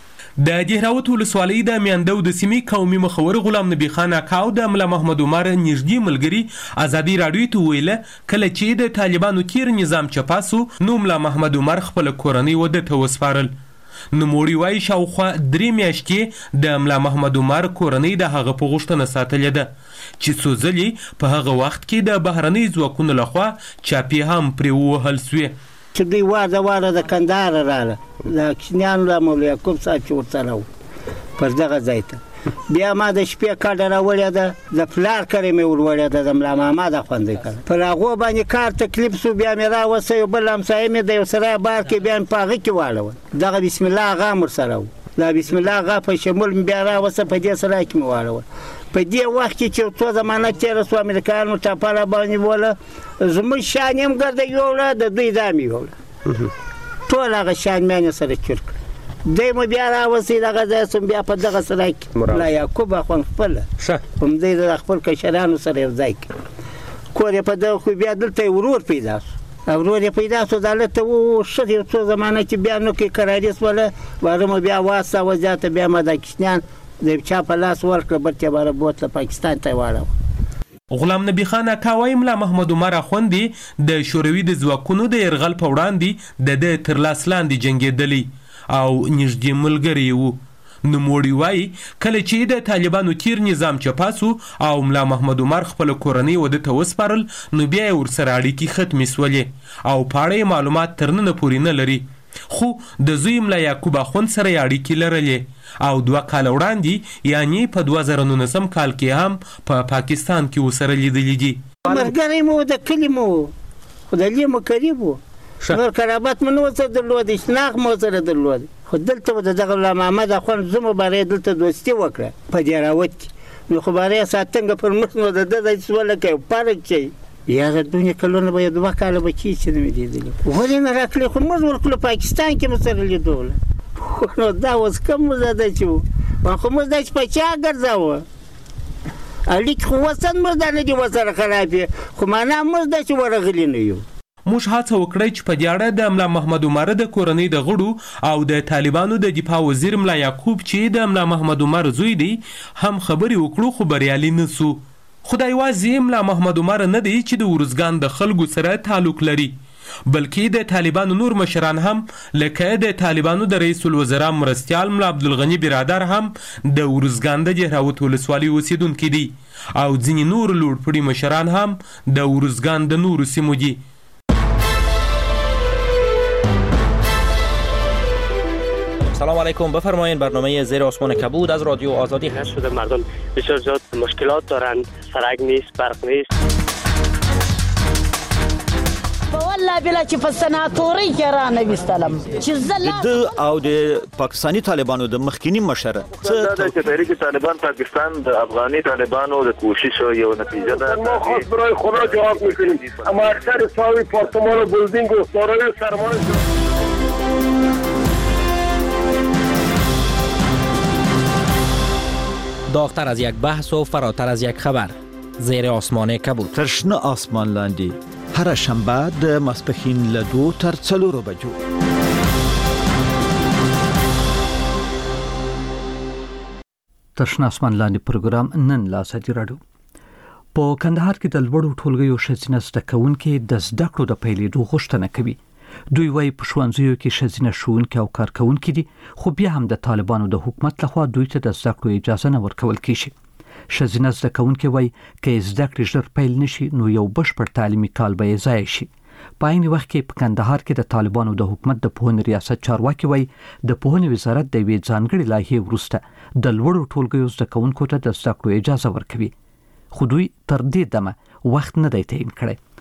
د دهراوت ولسوالۍ د میاندو د سیمې قومي مخور غلام نبی خان اکا او د ملا محمد عمر نږدې ملګري ازادي راډیو ته ویله کله چې د طالبانو تیر نظام چپاسو نو ملا محمد عمر خپل کورنۍ وده ته وسپارل. نوموړي وایي شاوخوا 3 میاشتې د ملا محمد عمر کورنۍ د هغه په غوښتنه ساتلې ده چې څو ځلې په هغه وخت کې د بهرنۍ ځواکونو لخوا چاپې هم پرې ووهل سوې. چې دوی واره د کندهار راغله د کشمیانو له مولوي یعقوب صاحب چې ورسره و پر دغه ځای ته بیا ما د شپې کډه راوړې ده د پلار کړې مې ورولې ده د ملا محمد خوندې کړه پر هغو باندې کار تکلیف سو بیا مې راوسه یو بل همسایه مې د یو سړی بار کې بیا مې په هغه کې واړول دغه بسم الله اغا م ورسره و دا بسم الله اغا په شمول مې بیا راوسه په دې سړی کې مې واړول. په دې وخت کې چې څو زمانه تېره سوه امریکایانو ټاپه را باندې وله زموږ شان یې هم ګرده یوړه د دوی دا مې یوړه ټول هغه شان مې سره چور کړه. دی مو بیا راوسی دغه ځای سوم بیا په دغه سړی کې ملا یعقوب اخوند خپله په همدې د خپل کشرانو سره یو ځای کې کور یې په دغه خو بیا دلته یې ورور پیدا سو ورور یې پیدا سو دا هلته وښه یو څو زمانه چې بیا نوکې کراري سوله واره مو بیا واستاوه زیاته بیا ما دا کشنیان د چا په لاس ورکړه بلکې باره بوتله پاکستان ته یې واړوه. غلام نبی خان اکا وایي ملا محمد عمر اخوندي د شوروي د ځواکونو د یرغل په وړاندې د ده تر لاس لاندې جنګېدلی او نږدې ملګری وو. نوموړي وایي کله چې د طالبانو تیر نظام چپاسو او ملا محمد عمر خپل کورنۍ وده ته وسپارل نو بیا یې ورسره اړیکې ختمې سولې او په اړه معلومات تر ننه پورې نه لري، خو د زوی ملا یعقوب اخوند سره یې اړیکې لرلې او 2 کاله وړاندې یعنی په 2019 کال کې هم په پاکستان کې ورسره لیدلي دي. ملګری مو د کلي مو خو د لیمو قریب وو نور قرابت مو نه ورسره درلودی شناخت مو ورسره درلودی خو دلته د دغه ملا محمد اخوند زه مو باره یې دلته دوستي وکړه په دهراوت کې نو خو باره یې ساتنګه پر مخ نو د ده ځای سوه لکه یو پارک شي یاره دونې کلونه به یې 2 کاله به چی چې نه مې لیدلي ولې نه راکړې خو موږ ورکړو پاکستان کې مو سره لیدوله نو دا اوس کوم موږ ده چې وو خو موږ دا چې په چا ګرځاوه اړیکې خو وسن موږ دا نه دي ورسره خرابې خو معنا موږ دا چې ورغلي نه یو. موږ هڅه وکړی چې په دې اړه د ملا محمد عمر د کورنۍ د غړو او د طالبانو د دفاع وزیر ملا یعقوب چې د ملا محمد عمر زوی دی هم خبرې وکړو خو بریالي نه سو. خدای یوازې ملا محمد عمر نه دی چې د ورزګان د خلکو سره تعلق لري بلکې د طالبانو نور مشران هم لکه د طالبانو د رئیس الوزرا مرستیال ملا عبدالغنی برادر هم د ورزګان د دهراوت ولسوالۍ اوسیدونکي دي او ځینې نور لوړپوړي مشران هم د ورزګان د نورو سیمو دي. سلام علیکم، بفرمایید برنامه زیر آسمان کبود از رادیو آزادی هست. شده مردم بسیار زیاد مشکلات دارند، سرک نیست، برق نیست. والله بلا چې په سناتوري کې را نوستلم چې زله او د پاکستانی طالبانو د مخکینی مشر څه د تحریک طالبان پاکستان د افغاني طالبانو د کوشش یو نتیجه ده. ما خود برای خدا جواب میکنیم اما اکثر ساوی پارتمان و بلدینگ و سارای سرمایه داغتر از یک بحث و فراتر از یک خبر زیر آسمان کبود. ترشنه آسمان لاندی هر شنبه د ماسپښین له 2 تر 4 بجو. ترشنه آسمان لاندې پروګرام نن لا ازادي راډیو په کندهار کې د لوړو ټولګیو ښځینه زده کوونکي د زده کړو د پیلېدو غوښتنه کوي. دوی وايي په ښوونځیو کې ښځینه ښوونکي او کارکوونکي دي خو بیا هم د طالبانو د حکومت لخوا دوی ته د زده کړو اجازه نه ورکول کیږي. ښځینه زده کوونکي وايي که زده کړې ژر پیل نشي نو یو بشپړ تعلیمي کال به یې ضایع شي. په عین وخت کې په کندهار کې د طالبانو د حکومت د پوهنې ریاست چارواکي وايي د پوهنې وزارت د یوې ځانګړې لایحې وروسته د لوړو ټولګیو زده کوونکو ته د زده کړو اجازه ورکوي خو دوی تر دې دمه وخت نه دی تعیین کړی.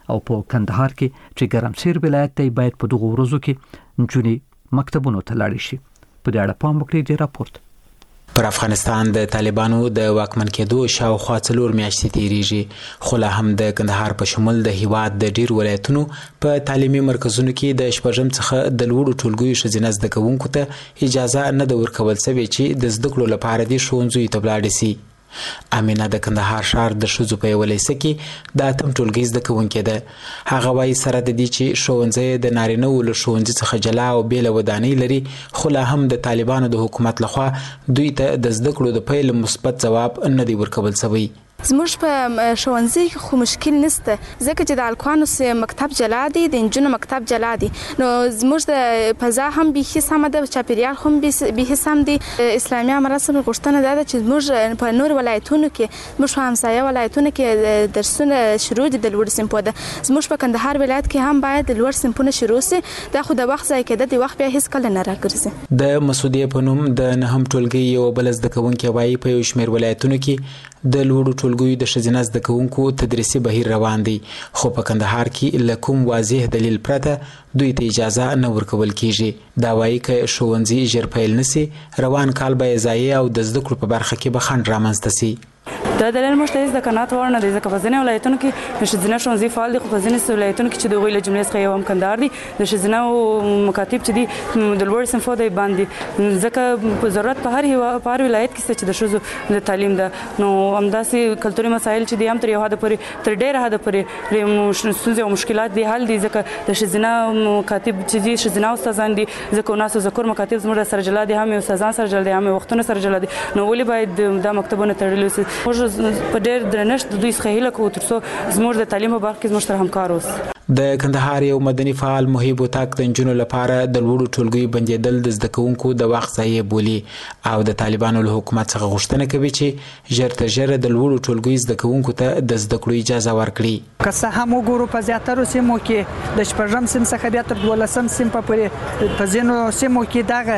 او په کندهار کې چې ګرمسیر ولایت دی باید په دغه ورځو کې نجونې مکتبونو ته لاړې شي. په دې اړه پام وکړئ د راپورټ. پر افغانستان د طالبانو د واکمن کېدو شاوخوا 4 میاشتې تیریږي، خو لا هم د کندهار په شمول د هیواد د ډیر ولایتونو په تعلیمي مرکزونو کې د شپږم څخه د لوړو ټولګیو ښځینه زده کوونکو ته اجازه نه ده ورکول شوې چې د زده کړو لپاره دې ښوونځیو ته ولاړې شي. امینه د کندهار ښار د ښځو په یوه لیسه کې د 8م ټولګي زده کوونکې ده. هغه وایي سره د دې چې ښوونځی د نارینه‌وو له ښوونځي څخه جلا او بېله ودانۍ لري، خو لا هم د طالبانو د حکومت لخوا دوی ته د زده کړو د پیل مثبت ځواب نه دی ورکول شوی. زموږ په ښوونځي کې خو مشکل نشته، ځکه چې د هلکانو مکتب جلا دی، د نجونو مکتب جلا دی. نو زموږ د فضا هم بیخي سمه ده، چاپیریال هم بیخي سم دی. اسلامي مراسم غوښتنه دا ده چې زموږ په نور ولایتونو کې، زموږ په همسایه ولایتونو کې درسونه شروع دي د لوړ صنفو ده. زموږ په کندهار ولایت کې هم باید د لوړ صنفونه شروع سي. دا خو د وخت ضایع کېده، د وخت بیا هیڅ کله نه راګرځي. د مسعودیه په نوم د 9م ټولګي یو بل زده کوونکی وایي په یو شمېر ولایتونو کې د لوړو ټولګیو د ښځینه زده کوونکو تدریسي بهیر روان دی، خو په کندهار کې له کوم واضح دلیل پرته دوی ته اجازه نه ورکول کیږي. دا وایي که ښوونځي ژر پیل نسي، روان کال به یې ضایع او د زده کړو په برخه کې به خنډ رامنځته سي. دا دلیل موږ ته هیڅ د قناعت وړ نه دی، ځکه په ځینې ولایتونو کې د ښځینه ښوونځي فعال دي، خو په ځینې ولایتونو کې چې د هغوی له جملې څخه یو هم کندهار دی، د ښځینه مکاتب چې دي د لوړ صنفو دی باندې، ځکه ضرورت په هر ولایت کې شته چې د ښځو د تعلیم ده. نو همداسې کلتوري مسایل چې دي هم تر یو حده پورې، تر ډېره حده پورې ستونزې او مشکلات دي حل دي، ځکه د ښځینه مکاتب چې دي ښځینه استادان دي، ځکه ناس او ذکر مکاتب زموږ سره جلا دي، هم استادان سره جلا دي، هم وختونه سره جلا دي. نو ولې باید دا مکتبونه تړلي وسي؟ په ډېر درنښت د دوی څخه هیله کوو ترڅو زموږ د تعلیم په برخه کې زموږ سره همکار اوسي. د کندهار یو مدني فعال محیب وطاق د نجونو لپاره د لوړو ټولګیو بندېدل د زده کوونکو د وخت ضایع بولي او د طالبانو له حکومت څخه غوښتنه کوي چې ژر تر ژره د لوړو ټولګیو زده کوونکو ته د زده کړو اجازه ورکړي. که څه هم وګورو په زیاترو سیمو کې د 8م صنف څخه بیا تر 12م صنف پورې په ځینو سیمو کې دغه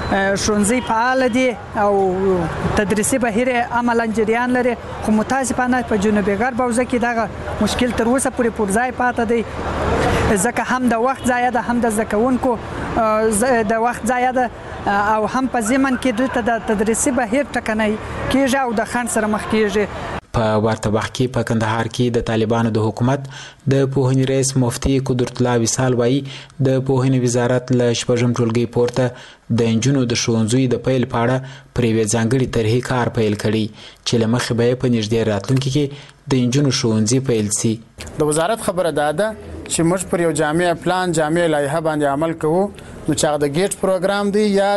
ښوونځي فعال دي او تدریسي بهیر عملاً جریان لري، خو متاسفانه په جنوبي غرب حوزه کې دغه مشکل تر اوسه پورې پر ځای پاتې دی، ځکه هم د وخت ضایع ده، هم د زده کوونکو د وخت ضایع ده، او هم په ضمن کې دلته د تدریسي بهیر ټکنی کېږي او د خنډ سره مخ کېږي. په ورته وخت کې په کندهار کې د طالبانو د حکومت د پوهنې رئیس مفتي قدرت الله وصال وایي د پوهنې وزارت له 8م ټولګي پورته د نجونو د ښوونځیو د پیل په اړه پر یوې ځانګړې طرحې کار پیل کړی چې له مخې به یې په نږدې راتلونکي کې د نجونو ښوونځي پیل سي. د وزارت خبره دا ده چې موږ پر یو جامع پلان، جامع لایحه باندې عمل کوو، نو چې هغه د ګیټ پروګرام دی یا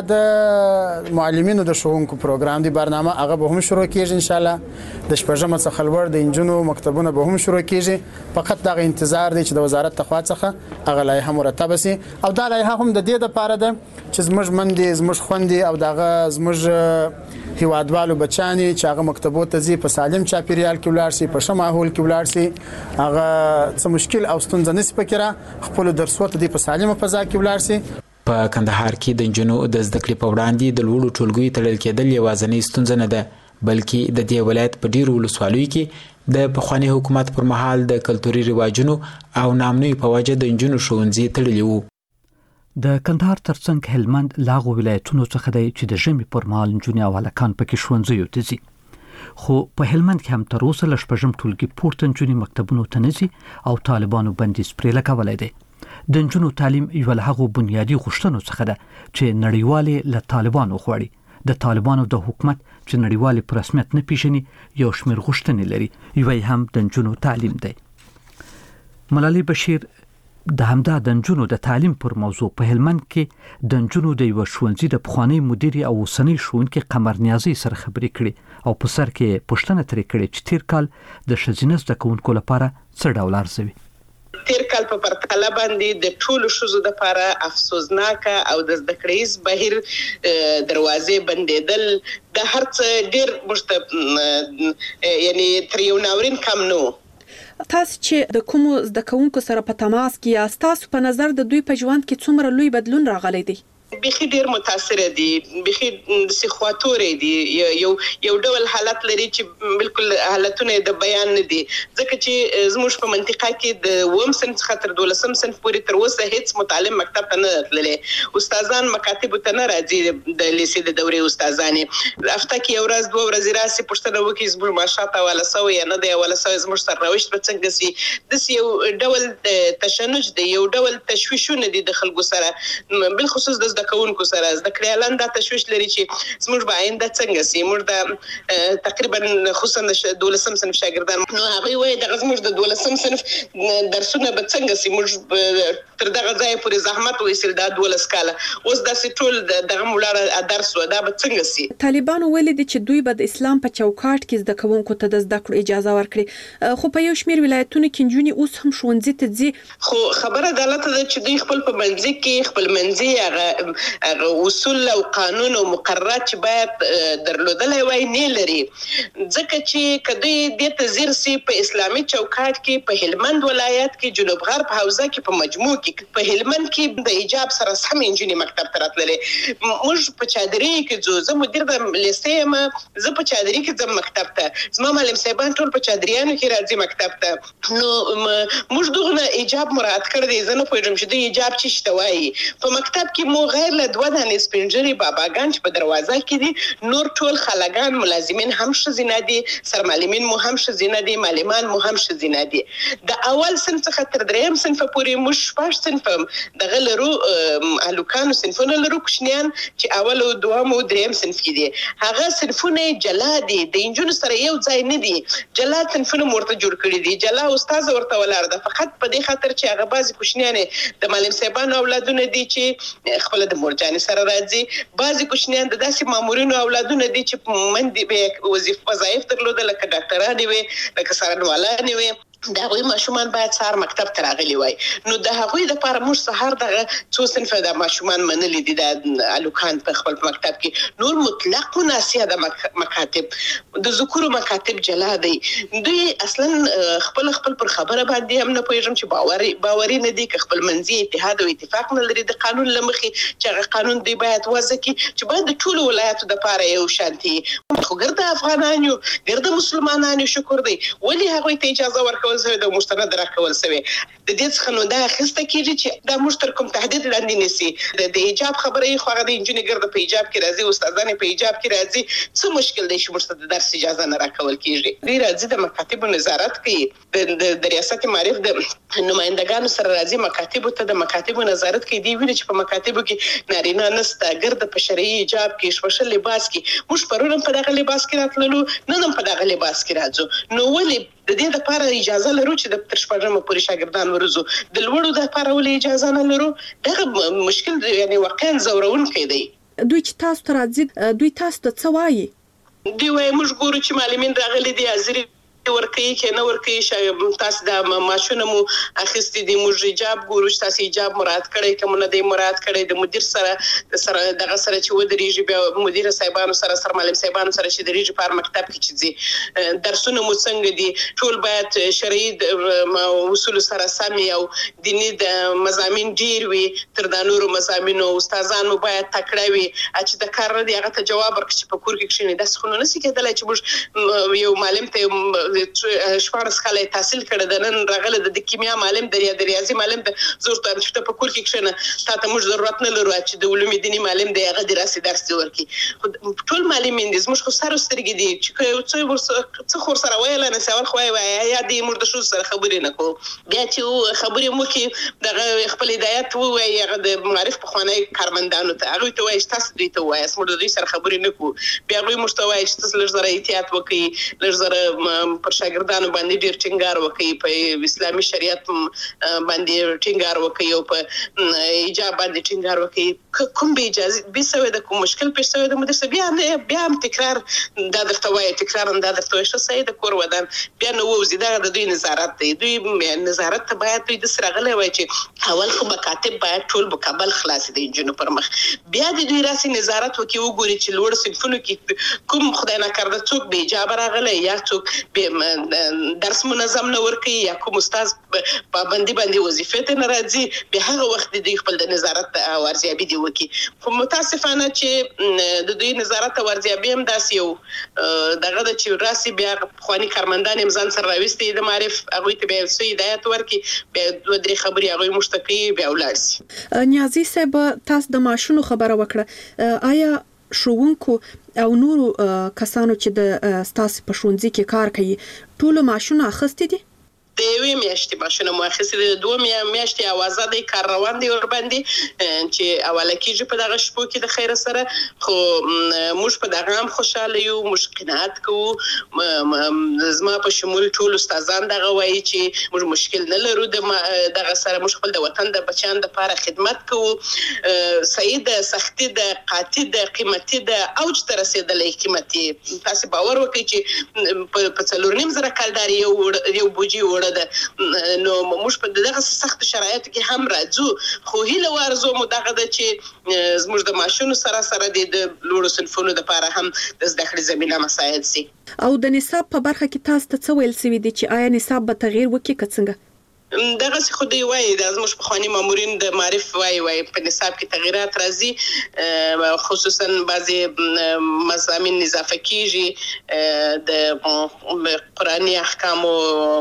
د معلمینو د ښوونکو پروګرام دی، برنامه هغه به هم شروع کیږي ان شاء الله. د 8م څخه لوړ د نجونو مکتبونه به هم شروع کیږي، فقط دغه انتظار دی چې د وزارت تخوا څخه هغه لایحه مرتبه سي. او دا لایحه هم د دې لپاره ده چې زموږ مندې، زموږ خوندې او دغه زموږ هیوادوالو بچانی چې هغه مکتبو ته ځي په سالم چاپیریال کې ولاړ شي، په ښه ماحول کې ولاړ شي، هغه څه مشکل او ستونزه نشي پکې خپل درسو ته په سالمه فضا کې ولاړ شي. په کندهار کې د نجونو د زده کړې په وړاندې د لوړو ټولګیو تړل کېدل یوازینۍ ستونزه نه ده، بلکې د دې ولایت په ډیرو ولسوالیو کې د پخواني حکومت پر مهال د کلتوري رواجونو او نامنوي په وجه د نجونو ښوونځي تړلي وو. د کندهار ترڅنګ هلمند لاغو ولایتونو څخه دی چې د ژمي پر مهال نجونې او هلکان پکې ښوونځیو ته ځي، خو په هلمند کې هم تر اوسه له 8م ټولګي پورته نجونې مکتبونو ته نه ځي او طالبانو بندیز پرې لګولی دی. د نجونو تعلیم یو له هغو بنیادي غوښتنو څخه ده چې نړیوالې له طالبانو غواړي. د طالبانو د حکومت چې نړیوالې په رسمیت نه پیژني یو شمېر غوښتنې لري، یوه هم د نجونو تعلیم دی. ملالۍ بشیر د همدا د نجونو د تعلیم پر موضوع په هلمند کې د نجونو د یو ښوونځي د پخوانی مدیر او اوسنۍ ښوونکي قمر نیازي سره خبرې کړې او په سر کې پوښتنه ترې کړې چې تیر کال د ښځینه زده کوونکو لپاره څه ډول ارزوي. تیر کال په پرتله باندې د ټولو ښځو لپاره افسوسناک او د زده کړیز بهیر دروازې بندېدل د هر څه ډیر یعنی تر یو ناورین کم نو. تاسو چې د کومو زده کوونکو سره په تماس کې یاست، تاسو په نظر د دوی په ژوند کې څومره لوی بدلون راغلی دی؟ بيخي ډیر متاثر دي، بيخي سخواتوري دي، یو ډول حالت لري چې بالکل حالتونه د بیان نه دي، ځکه چې زموږ په منطقه کې د وم صنف څخه تر 12 صنف پورې تر اوسه هیڅ متعلم مکتب ته نه تللی، استادان مکاتب ته نه راځي، د لیسې د دورې استادانې هفته کې یو ورځ دوه ورځې راسي پوښتنه وکړي زموږ معاشات حواله سوی یا نه دی حواله سوی، زموږ سرنوشت به څنګه سي. داسې یو ډول تشنج دی، یو ډول تشویشونه دي د خلکو سره، بالخصوص د زده کوونکو سره. زده کړیالان دا تشویش لري چې زموږ به آینده څنګه سي. موږ د تقریبا خصوصا د 12 صنف شاګردان نو هغوی وایي دغه زموږ د 12 صنف درسونه به څنګه سي، موږ تر دغه ځایه پورې زحمت وایستل دا 12 کاله، اوس داسې ټول دغه مولاړه درس و، دا به څنګه سي. طالبانو ویلي دي چې دوی به د اسلام په چوکاټ کې زده کوونکو ته د زده کړو اجازه ورکړي، خو په یو شمېر ولایتونو کې نجونې اوس هم ښوونځي ته ځي. خو خبره غلطه ده چې دوی خپل په منځ کې خپل منځي هغه اصول او قانون او مقررات چې باید درلودلای وای نه لري، ځکه چې کدی د تزیر سي په اسلامي چوکاټ کې په هلمند ولایت کې جنوب غرب حوزه کې په مجموع کې په هلمند کې د ایجاب سره سم انجینری مکتب ته راتللې. موږ په چادري کې زه مدیر د لیسې یم، زه په چادري کې ځم مکتب ته، زما معلم صاحبان ټول په چادریانو کې راځي مکتب ته. نو موږ دغه ایجاب مراعات کړی دی، زه نه پوهېږم چې د ایجاب څه شته وایي. په مکتب کې مو غیر له 2 دانې سپینږیري باباګان چې په دروازه کې دي، نور ټول خلګان ملازمین هم ښځینه دي، سرمعلمین مو هم ښځینه دي، معلمان مو هم ښځینه دي. د اول صنف څخه تر 3 صنف پورې موږ 6 صنف دغه لرو، هلوکانو صنفونه لرو، کوچنیان چې اول او دوم او دریم صنف کې دي، هغه صنفونه جلا دي، د انجونو سره یو ځای نه دي، جلا صنفونه ورته جوړ کړي دي، جلا استاد ورته ولاړ ده، فقط په دې خاطر چې هغه بعضی کوچنیان د معلم صاحبانو اولادونه دي چې خپل د مورجانې سره راځي، بعضی کوچنیان د داسې مامورینو اولادونه دي چې مندي به وظایف درلوده، لکه ډاکټرانې وي، لکه څارنوالانې وي، د هغوی ماشومان باید سهار مکتب ته راغلي وای. نو د هغوی دپاره موږ سهار دغه څو صنفه د ماشومان منلي دي د هلکان په خپل مکتب کې، نور مطلق مناسیه د مکاتب، د ذکورو مکاتب جلا دی. دوی اصلا خپل پر خبره باندې هم نه پوهېږم چې باوري نه دي، که خپل منځي اتحاد او اتفاق نه لري د قانون له مخې چې هغه قانون دوی باید وضع کړي چې باید د ټولو ولایاتو دپاره یو شانتي. خو ګرده افغانان یو، ګرده مسلمانان یو، شکر دی، ولې هغوی ته اجازه ورکول سوی د مستند راکول سوی؟ د دې څخه نو دا اخیسته کېږي چې دا موږ تر کوم تهدید لاندې نیسي. د ایجاب خبره یې خو هغه د نجونې ګرده په ایجاب کې راځي، استادان په ایجاب کې راځي، څه مشکل دی چې موږ ته د درس اجازه نه راکول کېږي؟ دوی راځي د مکاتبو نظارت کوي، د ریاست معارف د نمایندګانو سره راځي مکاتبو ته، د مکاتبو نظارت کوي. دوی ویني چې په مکاتبو کې نارینه نسته، ګرده په شرعي ایجاب کې شپشل لباس کې، موږ پرون هم په دغه لباس کې راتللو، نن هم په دغه لباس کې راځو. نو ولې د دې لپاره اجازه لرو چې د تر 6 پورې شاګردان ورزو، د لوړو لپاره ولې اجازه نه لرو؟ دغه مشکل یعنی واقعا زورونکی دی. دوی چې تاسو ته راځي، دوی تاسو ته څه وایي؟ دوی وایي موږ ګورو چې معلمین راغلي دي، حاضري ورکوي کې نه ورکوي، تاسو د ماشونه مو اخیستي دي، موږ ایجاب ګورو چې تاسو ایجاب مراعات کړئ که مو نه دی مراعات کړی، د مدیر سره دغه سره چې ودرېږي، بیا مدیر صاحبانو سره معلم صاحبانو سره چې درېږي په هر مکتب کې چې ځي، درسونه مو څنګه دي، ټول باید شرعي اصولو سره سم او دیني د مضامین ډېر وي تر د نورو مضامینو، استادان مو باید تکړه وي، چې د کار نه دی هغه ته جواب ورکړي چې په کور کې کښېني. داسې خو نو نشي کېدلی چې موږ یو معلم ته 14 کاله تحصیل کړی د نن راغلی د کیمیا معلم د ریاضي معلم د زور ته چې په کور کې کښېنه، تا ته موږ ضرورت نه لرو چې د علوم دیني معلم دی هغه دې راسي درس دې ورکړي. ټول معلمین دي زموږ خو سر سترګې دي چې څه خو ورسره ویلی نه سي، اول خو وایي یا دې موږ د ښځو سره خبرې نه کوو، بیا چې خبرې مو کې دغه خپل هدایت ووایي هغه د معارف پخوانی کارمندانو ته، هغوی ته وایي چې تاسو دوی ته ووایاست موږ د دوی سره خبرې نه کوو، بیا هغوی موږ ته وایي چې تاسو لږ زره احتیاط وکړئ، لږ زره پر شاګردانو باندې ډېر ټینګار وکړي، په اسلامي شریعت باندې ټینګار وکړي او په ایجاب باندې ټینګار وکړي. کوم به اجازه به سوی د کوم مشکل پیښ سوی د مدیر صاحب بیا هم تکرار دا درته وایي، تکرار دا درته وایي ښه صحیح د کور ودان بیا نه ووځي، دغه د دوی نظارت دی. دوی نظارت ته باید دوی داسې راغلی وای چې اول خو مکاتب باید ټول مکمل خلاص د نجونو پر مخ، بیا د دوی راسي نظارت وکړي، وګوري چې لوړ صنفونو کې کوم خدای ناکرده څوک بې ایجابه راغلی یا څوک درس منظم نه ورکوي یا کوم استاد پابندي باندې وظیفې ته نه راځي به هغه وخت د خپل د نظارت او ارزیابي دی وکي. خو متاسفانه چې د دوی نظارت او ارزیابي هم داسې یو دغه د چې راسي بیا خواني کارمندان هم ځان سره راوستي د معرف هغه ته به څه هدایت ورکي به دوه درې خبري هغه مشتقي بیا ولر سي. نیازي صاحب تاسو د ماشونو خبره وکړه، آیا ښوونکو او نورو کسانو چې د ستاسو په ښوونځي کې کار کوي ټول ماشونه اخیستي دي؟ د یوې میاشتې ماشونه مو اخیستي دي، د دوه میاشتې اوازه دی کار روان دی ورباندې چې اوله کېږي په دغه شپو کې د خیره سره. خو موږ په دغه هم خوشحاله یو، موږ قناعت کوو. زما په شمول ټول استادان دغه وایي چې موږ مشکل نه لرو دغه سره، موږ خپل د وطن د بچیان دپاره خدمت کوو. صحیح ده، سختي ده، قاطي ده، قیمتي ده، اوج ته رسېدلی قیمتي. تاسې باور وکړئ چې په 4.5 کال یو بوجي وړه ده، نو موږ په دغه سخت شرایطو کې هم راځو. خو هیله ورزو مو دغه ده چې زموږ د ماشونو سره سره د لوړو صنفونو دپاره هم د زده کړې زمینه مساعد سي. او د نصاب په برخه کې تاسو ته څه ویل سوي دي چې آیا نصاب به تغییر وکړي که څنګه؟ دغه څه خو دوی وایي، د زموږ پخواني مامورین د معرف وایي په نصاب کې تغییرات راځي، خصوصا بعضې مضامین اضافه کیږي، د قرآني احکامو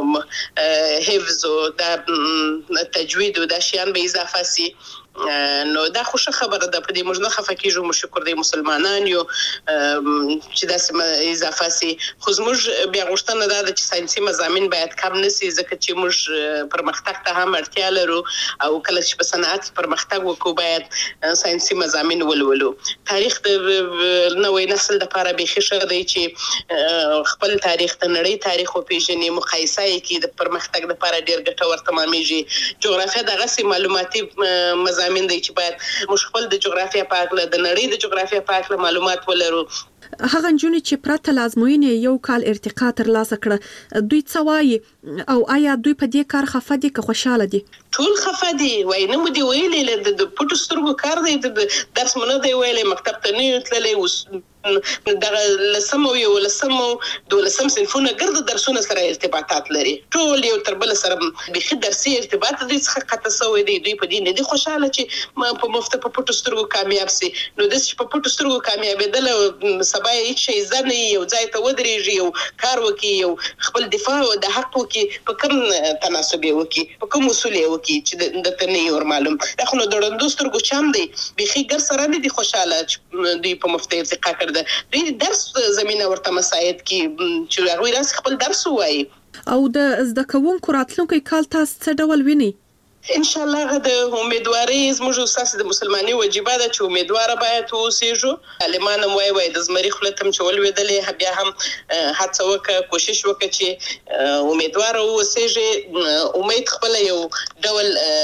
حفظ او د تجوید او د شیان به اضافه سي. نو دا خوشا خبره ده، په دې موږ نه خفه کیږو، موږ شکر دی مسلمانان یو چې داسې اضافه سي. خو زموږ بیا غوښتنه دا ده چې ساینسي مضامین باید کم نه سي، ځکه چې موږ پرمختګ ته هم اړتیا لرو او کله چې په صنعت کې پرمختګ وکړو باید ساینسي مضامین ولولو. تاریخ د نوې نسل لپاره بیخي ښه دی چې خپل تاریخ د نړۍ تاریخ وپېژني، مقایسه یې کړي، د پرمختګ لپاره ډېر ګټور تمامېږي. جغرافیه دغسې معلوماتي مضامین دی چې باید موږ خپل د جغرافیه په هکله د نړۍ د جغرافیه په هکله معلومات ولرو. هغه نجونې چې پرته له ازموینې یو کال ارتقا ترلاسه کړه، دوی څه وایي او آیا دوی په دې کار خفه دي که خوشحاله دي؟ ټول خفه دي، وایي نه مو دي ویلي، د پټو سترګو کار دی، درس مو نه دی ویلی، مکتب ته نه یو تللی، دغه 10 او 11 12 صنفونه ګرد درسونه سره ارتباطات لري، ټول یو تر بل سره بيخي درسي ارتباط دوی څخه قطع شوی دی. دوی په دې نه دي خوشاله چې په مفته په پټو سترګو کامیاب سي. نو د په پټو سترګو کامیابېدل سبا هیڅ شي ځنه یو ځای ته ودرېږي، یو کار وکي، یو خپل دفاع د حق وکي، په کوم تناسب وکي، په کوم اصول وکي چې د تنه یو معلوم. دا خو د ډندو سترګو چم دی، بيخي ګر سره نه دي خوشاله چې دوی په مفته ارتقا کړ. دوی درس زمينه ورته مساعد کی چې هغه راس خپل درس وایي. او د زده کوونکو راتلونکي کال تاسو څه ډول ویني؟ ان شاء الله د امیدواري زموږ اساس د مسلمانۍ وجیبه ده چې امیدواره باید اوسېږو. عالمان هم وایي د زمري خوله تم چې ولوېدلې، بیا هم هڅه وکړه، کوشش وکړه چې امیدواره اوسېږي. امید خپل یو ډول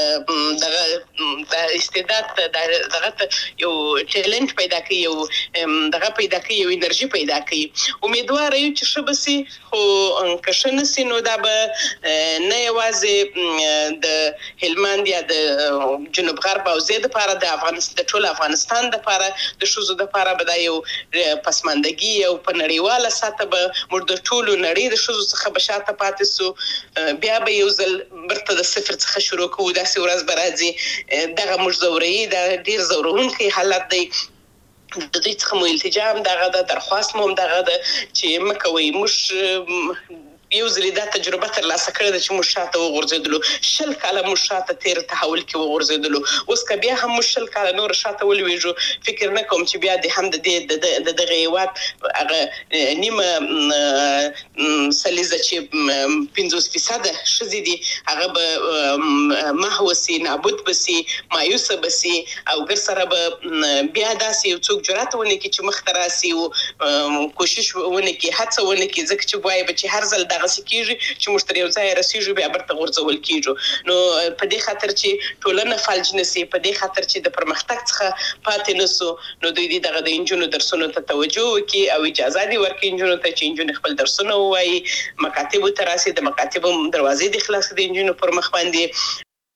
د استعداد دغه یو ټیلنټ پیدا کوي، یو دغه پیدا کوي، یو انرژي پیدا کوي. امیدواره یو چې ښه به سي، خو که ښه نه سي نو دا به نه یوازې د هلمند یا د جنوب غرب او زید لپاره د ټول افغانستان لپاره د شوزو لپاره به دا یو پسماندګي او په نړیواله سطح به موږ د ټولو نړۍ د شوزو څخه به شاته پاتې سو. بیا به یو ځل برته د صفر څخه شروع کوو، داسې ورځ به راځي. دغه موږ ځوروي، دا ډېر ځورونکی حالت دی. د دوی څخه مو التجا هم دغه ده، درخواست مو هم دغه ده چې مه کوئ. موږ یو ځلې دا تجربه ترلاسه کړې ده چې موږ شاته وغورځېدلو، 20 کاله موږ شاته تیر تحول کې وغورځېدلو. اوس که بیا هم موږ 20 کاله نور شاته ولوېږو، فکر نه کوم چې بیا د هم د دغه هېواد هغه نیمه سلیزه چې 50% ښځې دي هغه به محو سي، نابود به سي، مایوسه به سي، او ګر سره به بیا داسې یو څوک جرأت ونه کړي چې مخته راسي او کوشش ونه کړي، هڅه ونه کړي، ځکه چې وایي به چې هر ځل دغه سکیږي چې موږ تر یو ځای رسیږو بیا برته غورځول کیږو. نو په دې خاطر چې ټولنه فلج نسی، په دې خاطر چې د پرمختګ څخه پاتې نسو، نو دوی دغه د انجونو درسونو ته توجه وکړي او اجازه دي ورکړي انجونو ته چې انجونو خپل درسونه ووایي، مکاتب ته راسي، د مکاتب دروازې د خلاص د انجونو پر مخ باندې.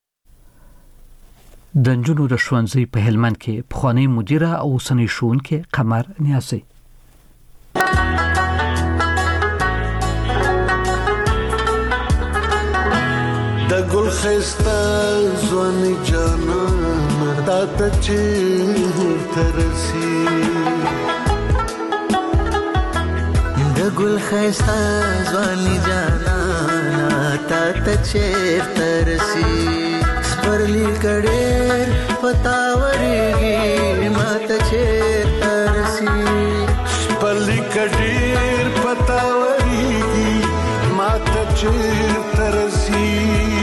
د انجونو د ښوونځي په هلمند کې پخوانی مدیره او اوسنۍ ښوونکې قمر نیازي. خستا ځواني جانان تا ته چیرته رسي د ګل خستا ځواني جانان تا ته چیرته رسي سپرلی کډېر پتاورېږي ما ته چیرته رسي سپرلی کډېر پتاورېږي ما ته چیرته رسي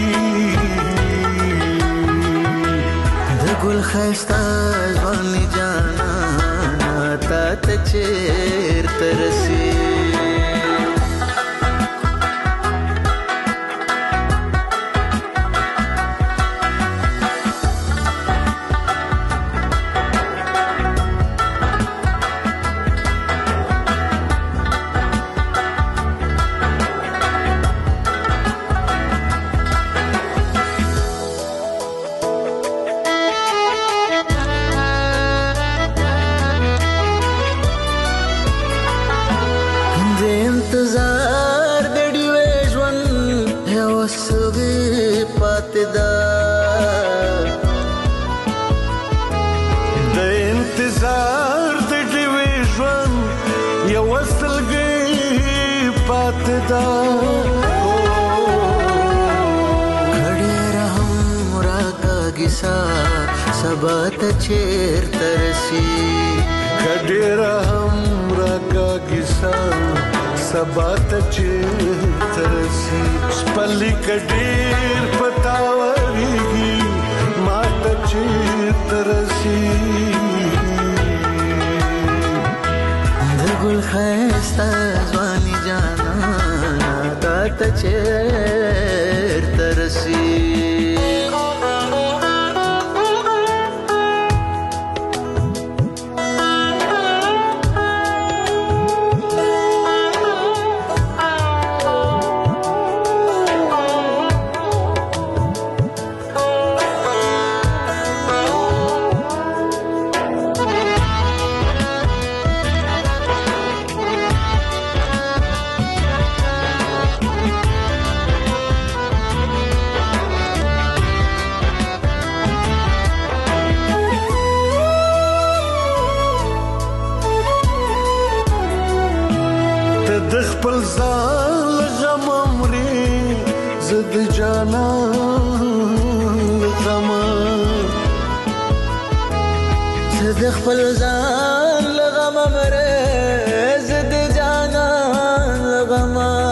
د ګل ښایسته ځواني جانانه تا ته چیرته رسي انتظار د ډیوې ژوند یو سوي پاتې ده د انتظار د ډیوې ژوند یو سلګي پاتې ده کډېر هم راکاږي سبا ته چیرته رسي کډېر هم راکاږي سبا ته چیرته رسي سپرلی کډېر پتاورېږي ما ته چیرته رسي د ګل ښایسته ځواني جانانه تا ته چیرته رسي د خپل ځان غم مري زد جانان غم د خپل ځان غم مري زد جانان غم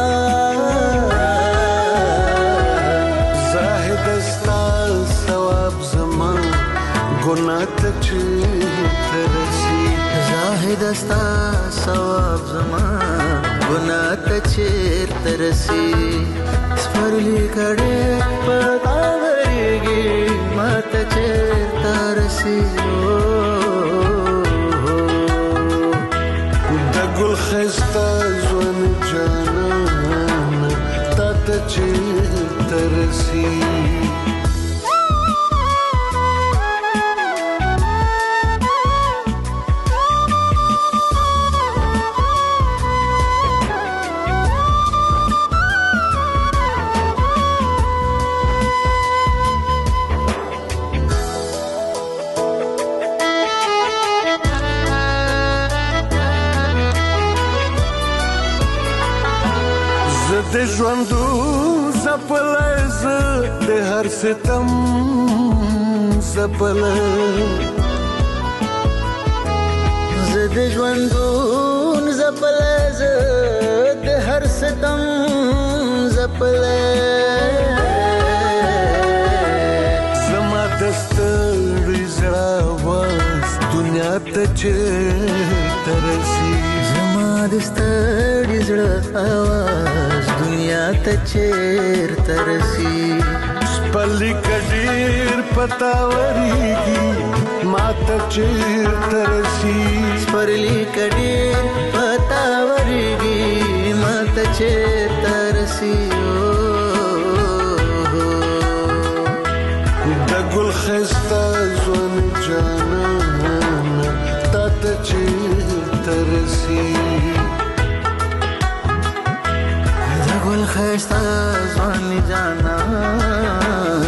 زاهد ستا ثواب زمان ګناه ته چیرته رسي زاهد ستا ثواب زمان ګناه ته چیرته رسي سپرلی کډېر پتاورېږي ما ته چیرته رسي د ګل ښایسته ځواني جانانه تا ته چیرته رسي د ژوندو زپلی زه د هر ستم زپلی زه د ژوندون زپلی زه د هر ستم زپلی زما د ستړي زړه آواز دنیا ته چیرته رسي زما د ستړي زړه آواز دنیا ته چیرته رسي سپرلی کډېر پتاورېږي ما ته چیرته رسي سپرلی کډېر پتاورېږي ما ته چیرته رسي د ګل ښایسته ځواني جانانه تا ته چیرته رسي د ګل ښایسته ځواني جانانه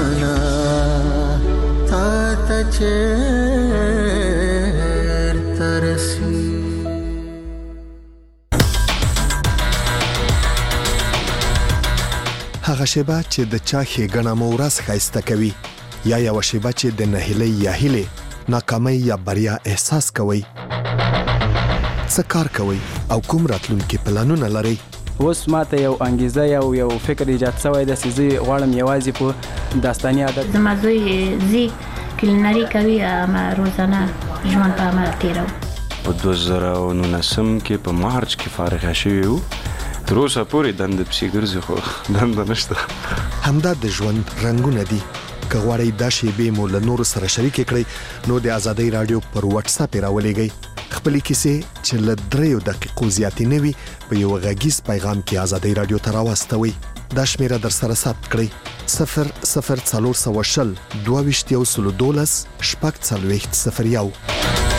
چیرته رسي هغه شیبه چې د چا ښېګڼه مو ورځ ښایسته کوي یا یوه شیبه چې د نهیلۍ یا هیلې ناکامۍ یا بریا احساس کوئ څه کار کوئ او کوم راتلونکي پلانونه لرئ اوس ماته یو انګیزه یو فکر ایجاد شوی دی چې زه غواړم یوازې په داستاني ادب زما زوی زی کلینري کوي روزانه ژوند په عمل تیرو په 2019 کې په مارچ کې فارغ شوی وو تر اوسه پورې دنده پسې ګرځي خو دنده نشته همدا د ژوند رنګونه دي که غواړئ دا شیبې مو له نورو سره شریکې کړئ نو د ازادۍ راډیو پر واتساپ یې راولېږئ خپلې کیسې چې له 3 دقیقو زیاتې نه وي په یو غږیز پیغام کې ازادۍ راډیو ته راواستوئ دا شمیره در سره ثبت کړئ 00420 22 12 040 01